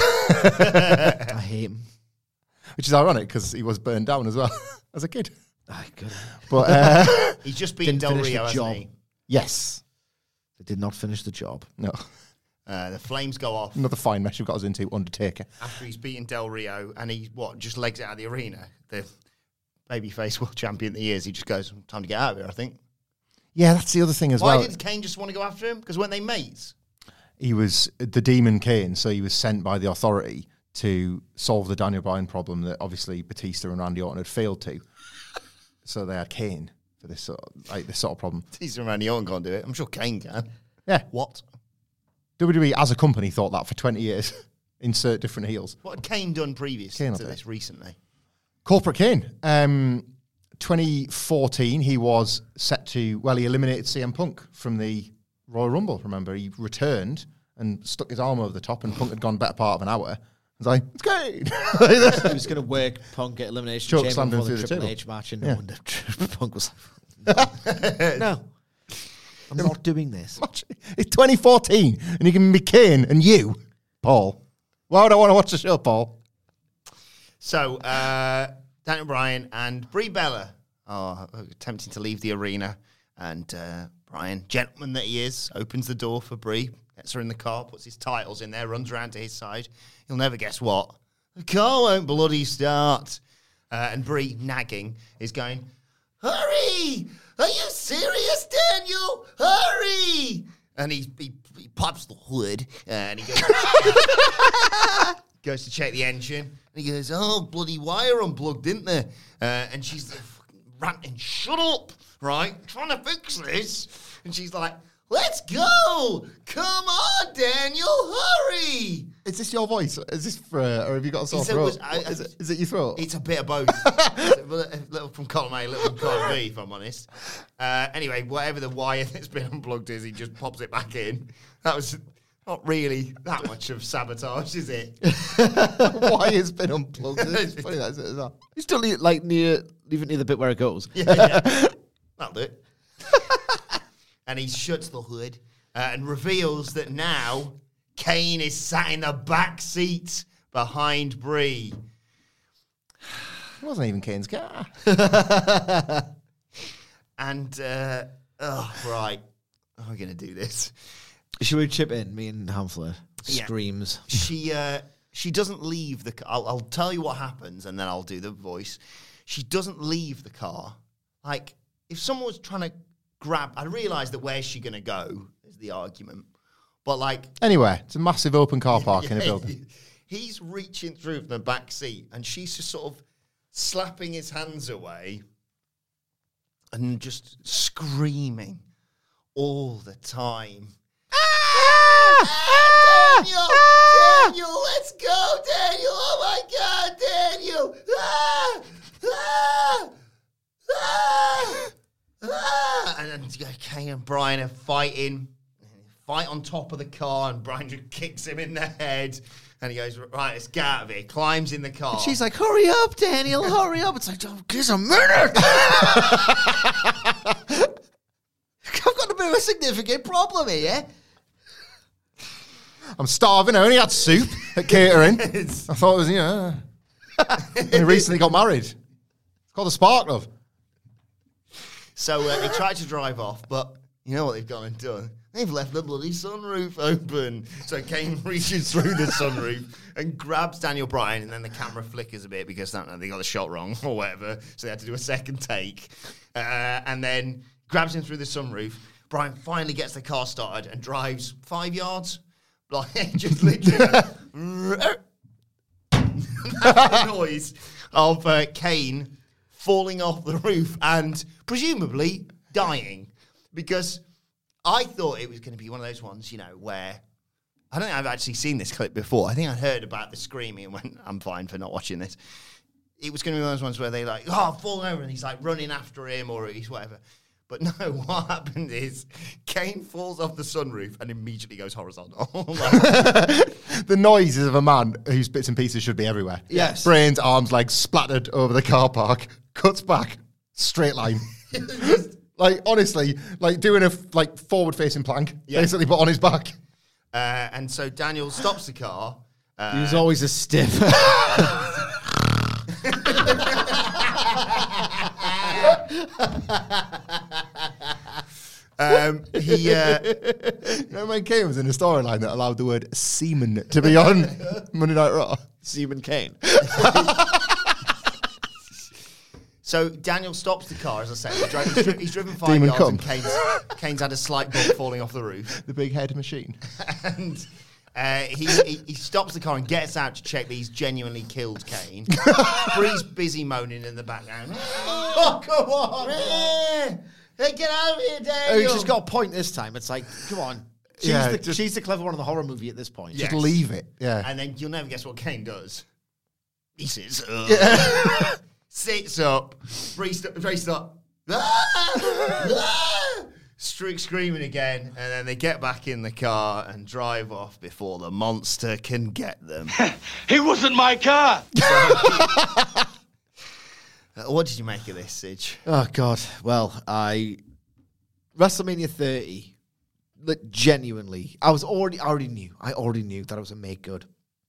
I hate him. Which is ironic because he was burned down as well as a kid. I could. But uh, He's just beaten Didn't Del finish the Rio, hasn't job. he? yes. They did not finish the job. No. Uh, the flames go off Another fine match we've got us into, Undertaker. after he's beaten Del Rio, and he, what, just legs it out of the arena. The babyface world champion that he is, he just goes, time to get out of here, I think. Yeah, that's the other thing as Why well. did Kane just want to go after him? Because weren't they mates? He was the Demon Kane, so he was sent by the Authority to solve the Daniel Bryan problem that obviously Batista and Randy Orton had failed to. So they had Kane for this sort of, like this sort of problem. He's around the Orton can't do it. I'm sure Kane can. Yeah. What? W W E as a company thought that for twenty years. Insert different heels. What had Kane done previous Kane will to do this it. recently? Corporate Kane. Um, twenty fourteen, he was set to, well, he eliminated C M Punk from the Royal Rumble, remember? He returned and stuck his arm over the top, and Punk had gone better part of an hour. I was like, it's Kane! He was going to work Punk at Elimination Choke Chamber slammed him before the through the Triple table. H match, and Yeah. no wonder Punk was like, no, I'm not doing this. It's twenty fourteen, and you can be Kane and you, Paul. Why would I want to watch the show, Paul? So, uh, Daniel Bryan and Brie Bella are attempting to leave the arena, and uh, Bryan, gentleman that he is, opens the door for Brie, gets her in the car, puts his titles in there, runs around to his side. You'll never guess what. The car won't bloody start. Uh, and Brie, nagging, is going, hurry! Are you serious, Daniel? Hurry! And he, he, he pops the hood, uh, and he goes... goes to check the engine, and he goes, oh, bloody wire unplugged, didn't there? Uh, and she's like, ranting, shut up, right? I'm trying to fix this. And she's like, let's go! Come on, Daniel, hurry! Is this your voice? Is this for, uh, or have you got a sore He said throat? was- I- What is, it, is it your throat? It's a bit of both. It's a li- a little from column A, a little from column B, if I'm honest. Uh, anyway, whatever the wire that's been unplugged is, he just pops it back in. That was not really that much of sabotage, is it? Why has been unplugged? It's funny that, isn't it, as well? You still leave, like near, leave it near the bit where it goes. Yeah, yeah. That'll do it. And he shuts the hood uh, and reveals that now Kane is sat in the back seat behind Brie. It wasn't even Kane's car. And, uh, oh, right. How are we going to do this? Should we chip in? Me and Hamfler Yeah. screams. She uh, she doesn't leave the car. I'll, I'll tell you what happens, and then I'll do the voice. She doesn't leave the car. Like, if someone was trying to grab... I realise that where's she going to go is the argument. But, like... Anyway, it's a massive open car park in a building. He's reaching through from the back seat, and she's just sort of slapping his hands away and just screaming all the time. Ah! Daniel! Daniel, let's go, Daniel! Oh my God, Daniel! Ah! Ah! Ah! Ah! And then Kane and Bryan are fighting. Fight on top of the car, and Bryan just kicks him in the head. And he goes, right, let's get out of here. Climbs in the car. She's like, hurry up, Daniel, hurry up. It's like, oh, just a minute. I've got a bit of a significant problem here. I'm starving. I only had soup at catering. I thought it was, you know. He recently got married. It's called a spark, love. So uh, he tried to drive off, but you know what they've gone and done? They've left the bloody sunroof open. So Kane reaches through the sunroof and grabs Daniel Bryan, and then the camera flickers a bit because they got the shot wrong or whatever. So they had to do a second take. Uh, and then grabs him through the sunroof. Bryan finally gets the car started and drives five yards. Like, just literally. That's the noise of uh, Kane falling off the roof and presumably dying. Because I thought it was going to be one of those ones, you know, where I don't think I've actually seen this clip before. I think I heard about the screaming and went, I'm fine for not watching this. It was going to be one of those ones where they like, oh, falling over, and he's like running after him or he's whatever. But no, what happened is Kane falls off the sunroof and immediately goes horizontal. The noises of a man whose bits and pieces should be everywhere. Yes. Brains, arms, legs splattered over the car park, cuts back, straight line. Like, honestly, like doing a like forward-facing plank, Yeah. basically, but on his back. Uh, and so Daniel stops the car. Uh, He was always a stiff. um, he, uh, You know, when Kane was in a storyline that allowed the word semen to be on Monday Night Raw. Seaman Kane. So Daniel stops the car, as I said. He's, dri- he's, dri- he's driven five Demon yards, come. and Kane's, Kane's had a slight bump falling off the roof. The big head machine. And uh, he, he he stops the car and gets out to check that he's genuinely killed Kane. Bree's busy moaning in the background. Oh, come on! Hey, get out of here, Oh, Daniel! she's got a point this time. It's like, come on. She's, Yeah, the, just- she's the clever one in the horror movie at this point. Yeah. Just leave it. Yeah. And then you'll never guess what Kane does. He sits up. Sits up. Bree st- Bree start. Strick screaming again, and then they get back in the car and drive off before the monster can get them. It wasn't my car. Uh, what did you make of this, Sidge? Oh, God. Well, I... WrestleMania thirty, like, genuinely, I was already, I already knew. I already knew that it was a make good.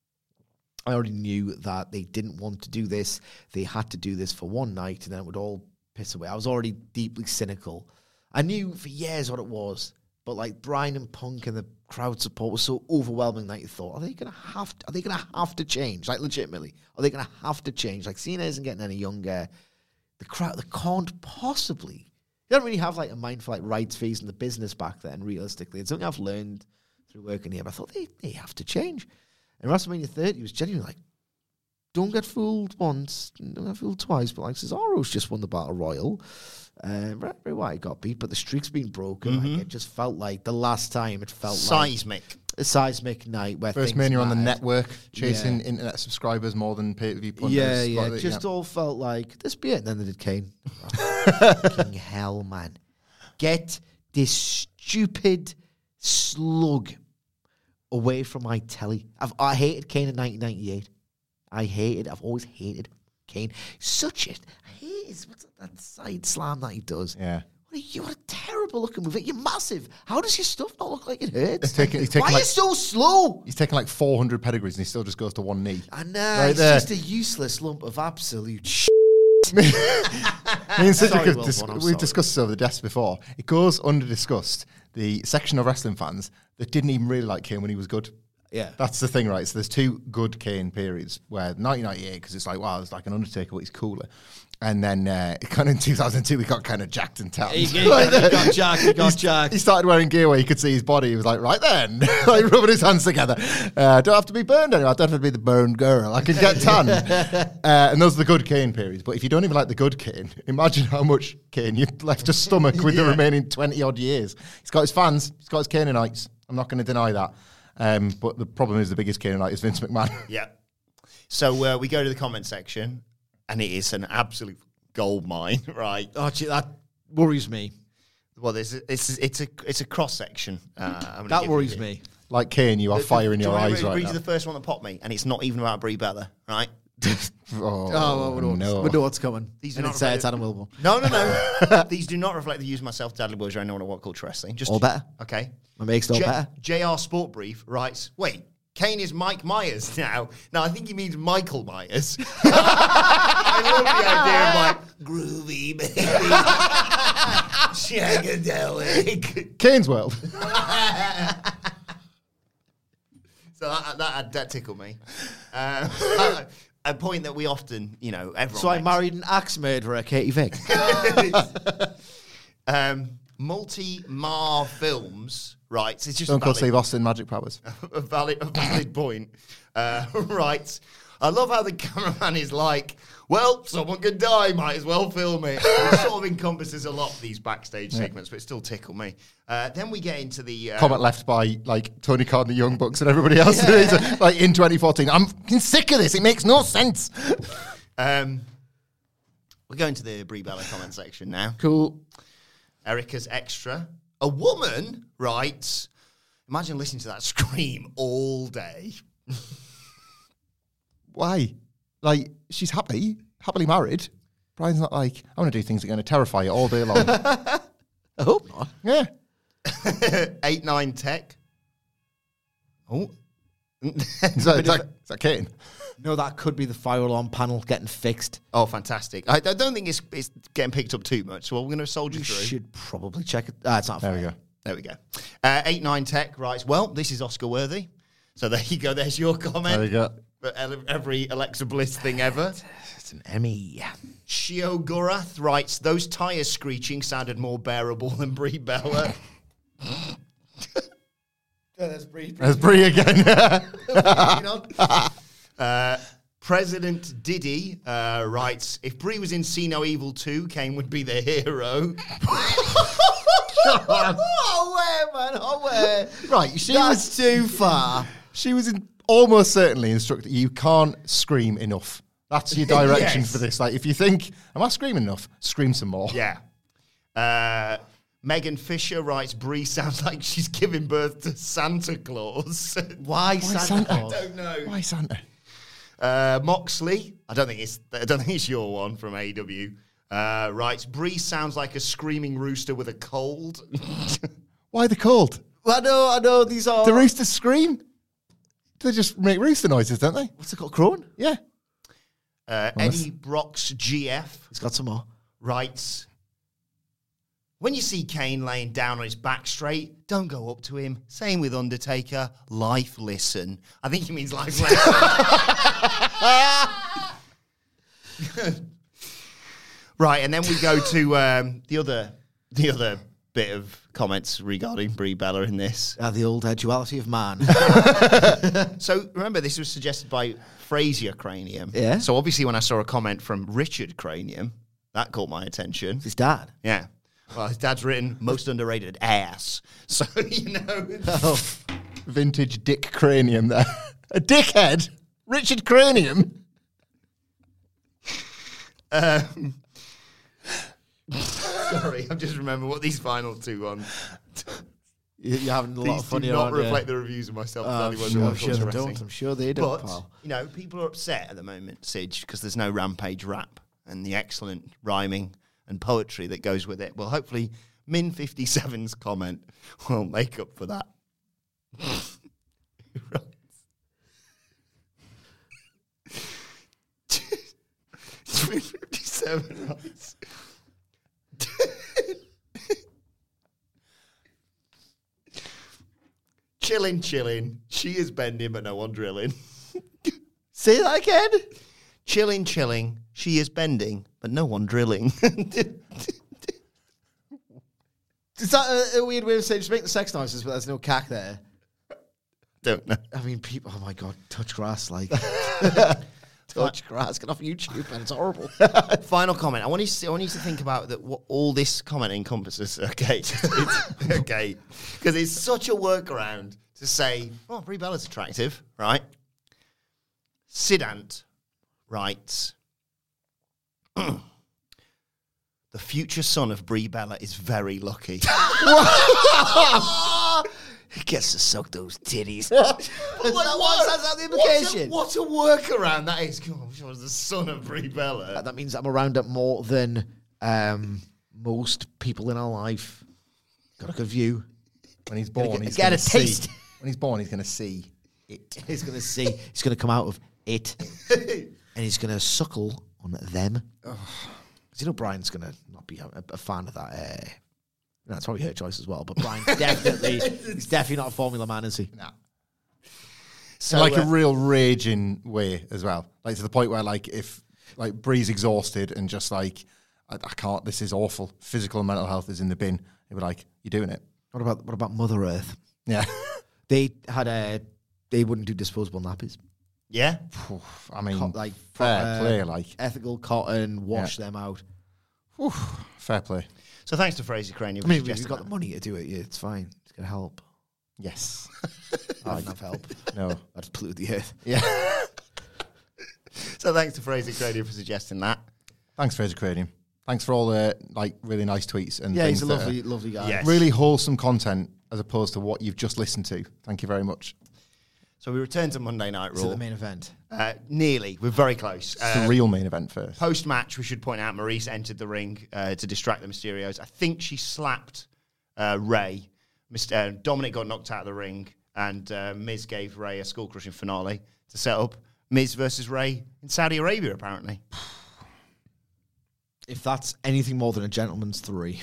I already knew that they didn't want to do this. They had to do this for one night, and then it would all piss away. I was already deeply cynical. I knew for years what it was, but like Bryan and Punk and the crowd support was so overwhelming that you thought, are they gonna have to, are they gonna have to change? Like, legitimately, are they gonna have to change? Like, Cena isn't getting any younger. The crowd, they can't possibly. They don't really have like a mind for like rights fees and the business back then. Realistically, it's something I've learned through working here. But I thought they they have to change. And WrestleMania thirty was genuinely like, don't get fooled once, don't get fooled twice. But like Cesaro's just won the Battle Royal. Uh, Bray Wyatt got beat, but the streak's been broken. Mm-hmm. Like, it just felt like the last time it felt Seismic. like a seismic night where First things Mania on the mattered. network, chasing Yeah. internet subscribers more than pay-per-view punters. Yeah, yeah. Like that, just yeah. all felt like this be it. And then they did Kane. Oh, fucking hell, man. Get this stupid slug away from my telly. I've, I hated Kane in nineteen ninety-eight. I hated, I've always hated Kane. Such a, I hate his, what's that, that side slam that he does. Yeah. What a, you what a terrible looking move. You're massive. How does your stuff not look like it hurts? He's taking- he's taking Why are like- you so slow? He's taken like four hundred pedigrees and he still just goes to one knee. I know. Right It's there. just a useless lump of absolute shit. Me and Cedric Sorry, have Will dis- Vaughan, I'm we've sorry. discussed this over the desk before. It goes under discussed the section of wrestling fans that didn't even really like Kane when he was good. Yeah. That's the thing, right? So there's two good Kane periods where nineteen ninety-eight, because it's like, wow, it's like an Undertaker, but he's cooler. And then uh, kind of in two thousand two, we got kind of jacked and tapped. He, he, he got jacked, he got jacked. He started wearing gear where you could see his body. He was like, right then, like rubbing his hands together. Uh, don't have to be burned anymore. I don't have to be the burned girl. I can get tan. uh, and those are the good Kane periods. But if you don't even like the good Kane, imagine how much Kane you've left to stomach with the remaining twenty odd years. He's got his fans. He's got his Canaanites. I'm not going to deny that. Um, but the problem is the biggest Canaanite is Vince McMahon. Yeah. So uh, we go to the comment section, and it is an absolute gold mine, right? Oh, gee, that worries me. Well, there's a, it's it's a it's a cross section. Uh, I'm gonna That give worries you. me. Like Kane, you have The- fire in do your you want me eyes to right read now. you the first one that popped me, and it's not even about Brie Bella, right? Oh, Oh, we know, no. we know what's coming. These are and not it's, uh, related- it's Adam Wilborn. No, no, no. These do not reflect the use of myself, Dudley Boys, or anyone at What Culture Wrestling. Just All better. Okay. My makes it all J- better. J R Sport Brief writes, wait, Kane is Mike Myers now. No, I think he means Michael Myers. I love the idea of like, groovy, baby. Shagadelic. Kane's World. So that, that, that tickled me. Uh, a point that we often, you know, everyone So I makes. married an axe murderer, Katie Vick. um, Multi-Mar Films writes, it's just Stone a Cold valid- Steve Austin, Magic Powers. a valid, a valid point. Uh, right. I love how the cameraman is like, well, someone could die, might as well film it. It sort of encompasses a lot of these backstage segments, but it still tickle me. Uh, then we get into the... Uh, Comment left by like Tony Khan, the Young Bucks, and everybody else. Yeah. Like in twenty fourteen. I'm fucking sick of this. It makes no sense. Um, we're going to the Brie Bella comment section now. Cool. Erica's extra. A woman writes, imagine listening to that scream all day. Why? Like, she's happy, happily married. Brian's not like, I want to do things that are going to terrify you all day long. I hope not. Yeah. eight nine Tech. Oh. Is that, is that, is that Kane? No, that could be the fire alarm panel getting fixed. Oh, fantastic. I, I don't think it's, it's getting picked up too much, so we're going to soldier You through. should probably check it. Ah, it's not There fair. we go. There we go. Uh, eight nine Tech writes, well, this is Oscar worthy. So there you go. There's your comment. There we go. For ele- every Alexa Bliss thing ever. It's an Emmy. Shio Gorath writes, those tyres screeching sounded more bearable than Brie Bella. That's Brie. There's Brie again. uh, President Diddy uh, writes, if Brie was in See No Evil two, Kane would be the hero. Oh, where, man? Oh, where? Right, she That's was too far. she was in, almost certainly instructed you can't scream enough. That's your direction Yes. for this. Like, if you think, am I screaming enough? Scream some more. Yeah. Uh, Megan Fisher writes, Brie sounds like she's giving birth to Santa Claus. Why, Why Santa Santa? Claus? I don't know. Why Santa? Uh, Moxley, I don't think it's I don't think it's your one from A E W. Uh, writes, Brie sounds like a screaming rooster with a cold. Why the cold? Well, I know, I know. These are. The roosters scream? They just make rooster noises, don't they? What's it called? Crowing? Yeah. Uh, Eddie Brock's G F He's got some more. writes, when you see Kane laying down on his back straight, don't go up to him. Same with Undertaker. Life listen. I think he means life lesson. Right, and then we go to um, the other the other bit of comments regarding Brie Bella in this. Uh, the old uh, duality of man. So remember, this was suggested by Frazier Cranium. Yeah. So obviously, when I saw a comment from Richard Cranium, that caught my attention. His dad. Yeah. Well, his dad's written most underrated ass. So you know. Oh, vintage dick cranium there. A dickhead? Richard Cranium? Um, sorry, I'm just remembering what these final two on. You- You're having a lot These of fun do here, not aren't you? reflect the reviews of myself. Uh, and I'm Danny Wonder sure, One I'm sure Culture they Wrestling. don't. I'm sure they don't, But, pal. you know, people are upset at the moment, Sige, because there's no Rampage rap and the excellent rhyming and poetry that goes with it. Well, hopefully, Min fifty-seven's comment will make up for that. Right. Min fifty-seven writes. Chilling, chilling. She is bending, but no one drilling. Say that again. Chilling, chilling. She is bending, but no one drilling. Is that a, a weird way of saying just make the sex noises, but there's no cack there? Don't know. I mean, people. Oh my god, touch grass like touch grass. Get off YouTube, and it's horrible. Final comment. I want you to. I want you to think about that. What all this comment encompasses. Okay, it's, okay, because it's such a workaround to say, "Oh, Brie Bella's attractive," right? Sidant writes, "The future son of Brie Bella is very lucky." gets to suck those titties. But That's like, not- what, that's not the what a- implication. What a, workaround that is. Come on, I was the son of Brie Bella. That means I'm around it more than um, most people in our life. Got a good view. When he's born, get- he's get gonna a taste. See, when he's born, he's going to see it. He's going to see. He's going to come out of it, and he's going to suckle on them. Because you know Brian's going to not be a, a fan of that. Uh, that's probably her choice as well. But Brian definitely, he's definitely not a Formula Man, is he? Nah. So, like uh, a real raging way as well. Like to the point where, like, if like Bree's exhausted and just like, I, I can't. This is awful. Physical and mental health is in the bin. He'd be like, "You're doing it." What about what about Mother Earth? Yeah. They had a. They wouldn't do disposable nappies. Yeah. I mean, Co- like fair uh, play. Like, ethical cotton. Wash Yeah. them out. whew, fair play. So thanks to Fraser Crane. I mean, if you've got the money to do it, yeah, it's fine. It's gonna help. Yes. I wouldn't have help. No. I'd pollute the earth. Yeah. So thanks to Fraser Crane for suggesting that. Thanks, Fraser Cranium. Thanks for all the like really nice tweets and Yeah, things he's a that lovely, are lovely guy. Yes. really wholesome content as opposed to what you've just listened to. Thank you very much. So we return to Monday Night To Raw. the main event. Uh, nearly. We're very close. It's the real main event first. Post match, we should point out Maurice entered the ring uh, to distract the Mysterios. I think she slapped uh, Ray. Mister Uh, Dominic got knocked out of the ring, and uh, Miz gave Ray a skull crushing finale to set up Miz versus Ray in Saudi Arabia, apparently. If that's anything more than a gentleman's three.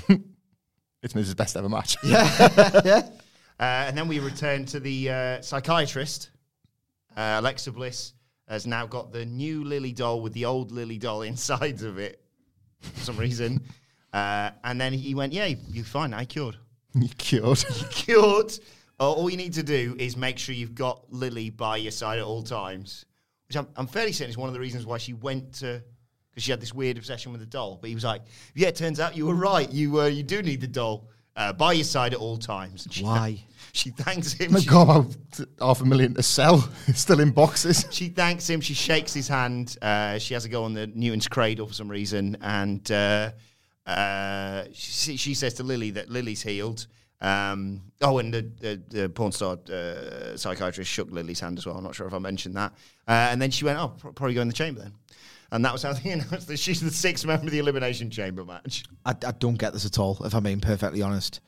It's Miz's best ever match. Uh, and then we return to the uh, psychiatrist. Uh, Alexa Bliss has now got the new Lily doll with the old Lily doll inside of it for some reason. Uh, and then he went, yeah, you're fine, I cured. You cured. Cured. Uh, all you need to do is make sure you've got Lily by your side at all times. Which I'm, I'm fairly certain is one of the reasons why she went to... Because she had this weird obsession with the doll. But he was like, yeah, it turns out you were right. You uh, you do need the doll uh, by your side at all times. And she Why? th- she thanks him. They've She, got about half a million to sell. It's still in boxes. she thanks him. She shakes his hand. Uh, she has a go on the Newton's cradle for some reason. And uh, uh, she, she says to Lily that Lily's healed. Um, oh, and the, the, the porn star uh, psychiatrist shook Lily's hand as well. I'm not sure if I mentioned that. Uh, and then she went, oh, pro- probably go in the chamber then. And that was how they announced that she's the sixth member of the Elimination Chamber match. I, I don't get this at all, if I'm being perfectly honest.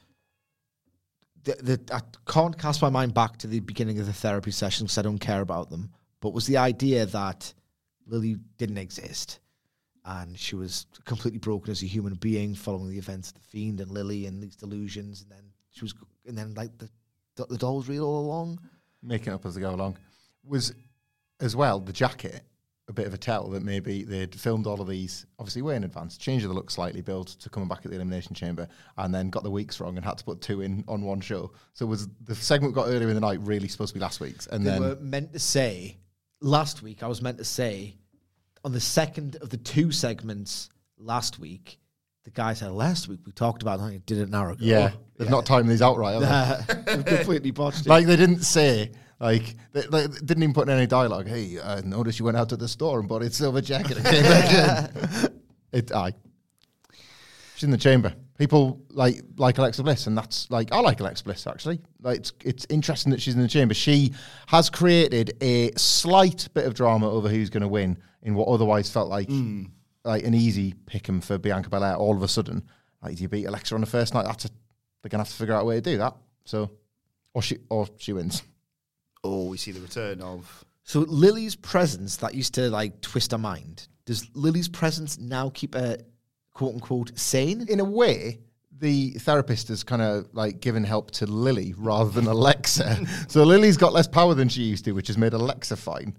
The, the, I can't cast my mind back to the beginning of the therapy session because I don't care about them. But was the idea that Lily didn't exist and she was completely broken as a human being following the events of the Fiend and Lily and these delusions, and then she was, and then like the the doll was real all along. Making up as they go along. Was, as well, the jacket a bit of a tell that maybe they'd filmed all of these, obviously way in advance, changed the look slightly, build to coming back at the Elimination Chamber, and then got the weeks wrong and had to put two in on one show. So was the segment we got earlier in the night really supposed to be last week's? And They then were meant to say, last week, I was meant to say, on the second of the two segments last week, the guy said, last week we talked about, I did it an hour ago. yeah, they've not timed these out right, have they? They've completely botched it. Like they didn't say, like they, they didn't even put in any dialogue. Hey, I noticed you went out to the store and bought a silver jacket and came back in. It, aye. She's in the chamber. People like like Alexa Bliss, and that's like I like Alexa Bliss actually. Like it's it's interesting that she's in the chamber. She has created a slight bit of drama over who's going to win in what otherwise felt like mm. like an easy pick'em for Bianca Belair. All of a sudden, like you beat Alexa on the first night, that's a, they're gonna have to figure out a way to do that. So, or she or she wins. Oh, we see the return of... So Lily's presence, that used to like twist her mind. Does Lily's presence now keep her, quote unquote, sane? In a way, the therapist has kind of like given help to Lily rather than Alexa. So Lily's got less power than she used to, which has made Alexa fine.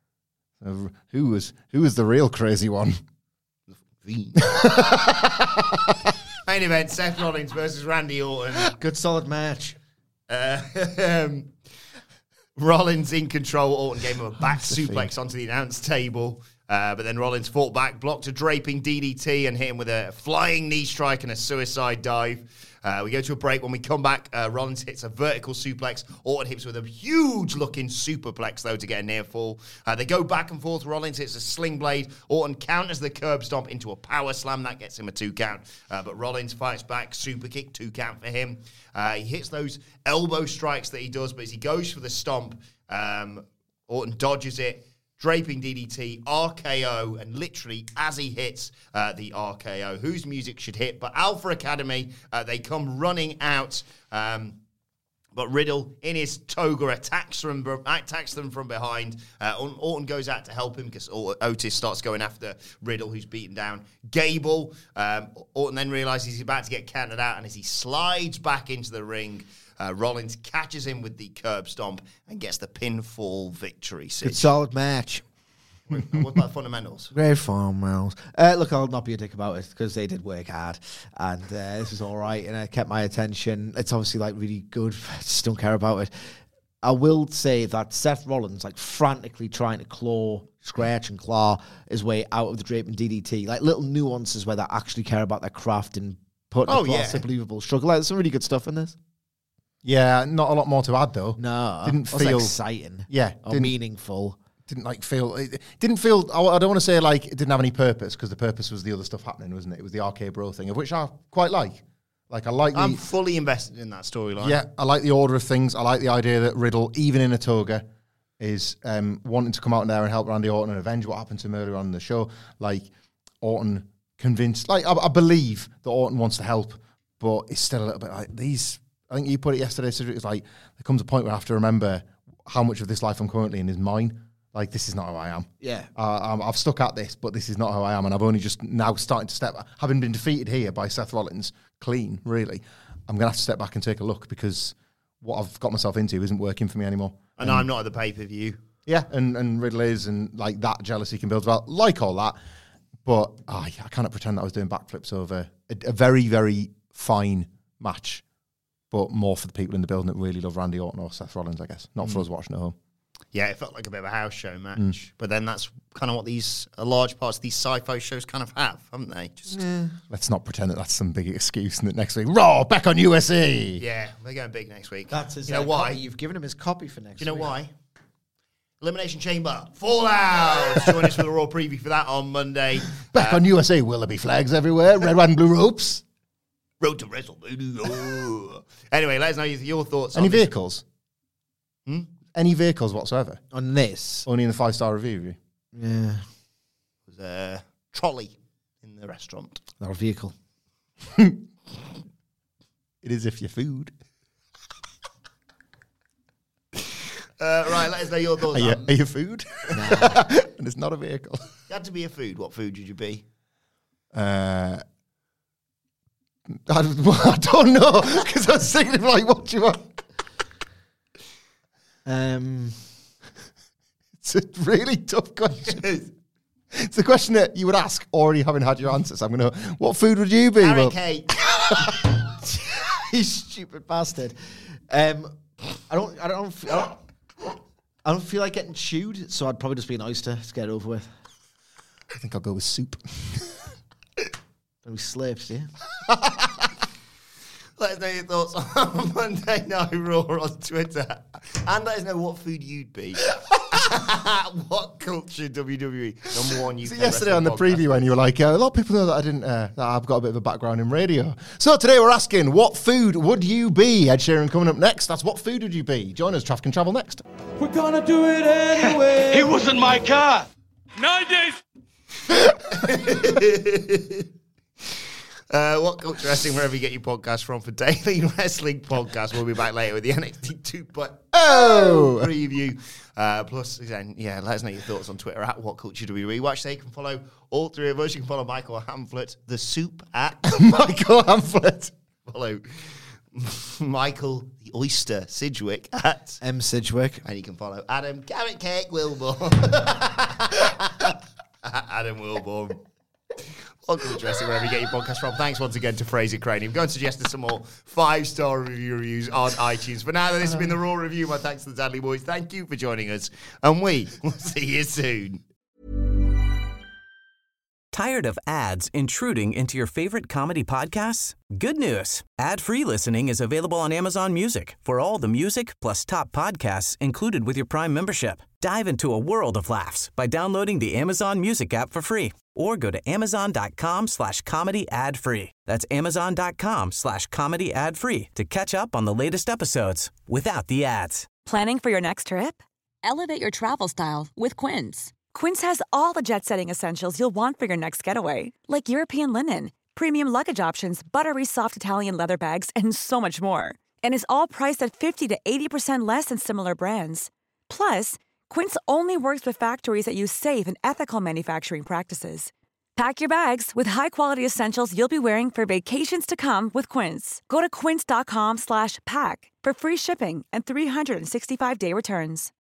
So who was who was the real crazy one? Main event, Seth Rollins versus Randy Orton. Good solid match. Uh, um, Rollins in control. Orton gave him a back That's the suplex thing. onto the announce table. Uh, but then Rollins fought back, blocked a draping D D T and hit him with a flying knee strike and a suicide dive. Uh, we go to a break. When we come back, uh, Rollins hits a vertical suplex. Orton hits with a huge-looking superplex, though, to get a near fall. Uh, they go back and forth. Rollins hits a sling blade. Orton counters the curb stomp into a power slam. That gets him a two count. Uh, but Rollins fights back. Super kick, two count for him. Uh, he hits those elbow strikes that he does, but as he goes for the stomp, um, Orton dodges it. Draping D D T, R K O, and literally as he hits uh, the R K O, whose music should hit? But Alpha Academy, uh, they come running out. Um, but Riddle, in his toga, attacks them, attacks them from behind. Uh, Orton goes out to help him because Otis starts going after Riddle, who's beaten down Gable. Um, Orton then realizes he's about to get counted out, and as he slides back into the ring, Uh, Rollins catches him with the curb stomp and gets the pinfall victory. Good solid match. What about the fundamentals? Great fundamentals. Uh, look, I'll not be a dick about it because they did work hard, and uh, this was all right, and it kept my attention. It's obviously like really good. I just don't care about it. I will say that Seth Rollins, like frantically trying to claw, scratch, and claw his way out of the draping D D T, like little nuances where they actually care about their craft and putting Oh, across yeah. a believable struggle. Like, there's some really good stuff in this. Yeah, not a lot more to add though. No, Didn't it was feel- exciting. Yeah, or didn't- meaningful. Didn't like feel. It didn't feel. I I don't want to say like it didn't have any purpose because the purpose was the other stuff happening, wasn't it? It was the R K Bro thing, of which I quite like. Like I like the. I'm fully invested in that storyline. Yeah, I like the order of things. I like the idea that Riddle, even in a toga, is um, wanting to come out there and help Randy Orton and avenge what happened to him earlier on in the show. Like Orton convinced, like I, I believe that Orton wants to help, but it's still a little bit like these. I think you put it yesterday, Cedric. It's like there comes a point where I have to remember how much of this life I'm currently in is mine. Like this is not who I am. Yeah. Uh, I'm, I've stuck at this, but this is not who I am, and I've only just now starting to step. Having been defeated here by Seth Rollins, clean, really, I'm gonna have to step back and take a look because what I've got myself into isn't working for me anymore. And I'm not at the pay-per-view. Yeah, and, and Riddle is, and like that jealousy can build as well. Like all that, but oh, I cannot pretend that I was doing backflips over a, a very, very fine match, but more for the people in the building that really love Randy Orton or Seth Rollins, I guess. Not for Mm. us watching at home. Yeah, it felt like a bit of a house show match. Mm. But then that's kind of what these, a large parts of these sci-fi shows kind of have, haven't they? Just Let's not pretend that that's some big excuse and that next week, Raw, back on U S A. Yeah, they're going big next week. That's his You know uh, why? copy. You've given him his copy for next Do you know week. why? Elimination Chamber, Fallout. Join us for the Raw preview for that on Monday. Back on U S A, Willoughby flags everywhere, red, white, and blue ropes. Road to WrestleMania. Anyway, let us know your, your thoughts Any on this. vehicles? Hmm? Any vehicles whatsoever? On this? Only in the five-star review review. Yeah. There's a trolley in the restaurant. Not a vehicle. It is if you're food. Uh, right, let us know your thoughts Are you, on are you food? Nah. And it's not a vehicle. You had to be a food. What food would you be? Uh, I, don't- I don't know, because I was thinking, like, what do you want? Um, It's a really tough question. It's the question that you would ask already having had your answers. I'm going to, what food would you be? Carrot Well, cake. you stupid bastard. Um, I don't. I don't. f- I don't. I don't feel like getting chewed, so I'd probably just be an oyster to get it over with. I think I'll go with soup. Then we slurps, yeah. Let us know your thoughts on Monday Night Raw on Twitter. And let us know what food you'd be. What culture W W E? Number one U K So yesterday on the wrestling preview when you were like, uh, a lot of people know that I didn't, uh, that I've got a bit of a background in radio. So today we're asking, what food would you be? Ed Sheeran coming up next. That's what food would you be? Join us, Traffic and Travel next. We're gonna do it anyway. It wasn't my car. Nine days. Uh, what culture wrestling, wherever you get your podcast from, for Daily Wrestling Podcast. We'll be back later with the N X T two point oh preview. Uh, plus, again, yeah, let us know your thoughts on Twitter at What Culture Do We Rewatch. So you can follow all three of us. You can follow Michael Hamflet, the soup at Michael Hamflet. Follow Michael the Oyster Sidgwick at M. Sidgwick. And you can follow Adam Carrot Cake Wilborn. Adam Wilborn. Welcome to Wrestling, wherever you get your podcast from. Thanks once again to Fraser Cranium. Go and suggest us some more five-star review reviews on iTunes. For now, this has been the Raw Review. My thanks to the Dudley Boys. Thank you for joining us, and we will see you soon. Tired of ads intruding into your favorite comedy podcasts? Good news. Ad-free listening is available on Amazon Music for all the music plus top podcasts included with your Prime membership. Dive into a world of laughs by downloading the Amazon Music app for free or go to amazon.com slash comedy ad free. That's amazon.com slash comedy ad free to catch up on the latest episodes without the ads. Planning for your next trip? Elevate your travel style with Quince. Quince has all the jet-setting essentials you'll want for your next getaway, like European linen, premium luggage options, buttery soft Italian leather bags, and so much more. And is all priced at fifty to eighty percent less than similar brands. Plus, Quince only works with factories that use safe and ethical manufacturing practices. Pack your bags with high-quality essentials you'll be wearing for vacations to come with Quince. Go to quince.com slash pack for free shipping and three sixty-five day returns.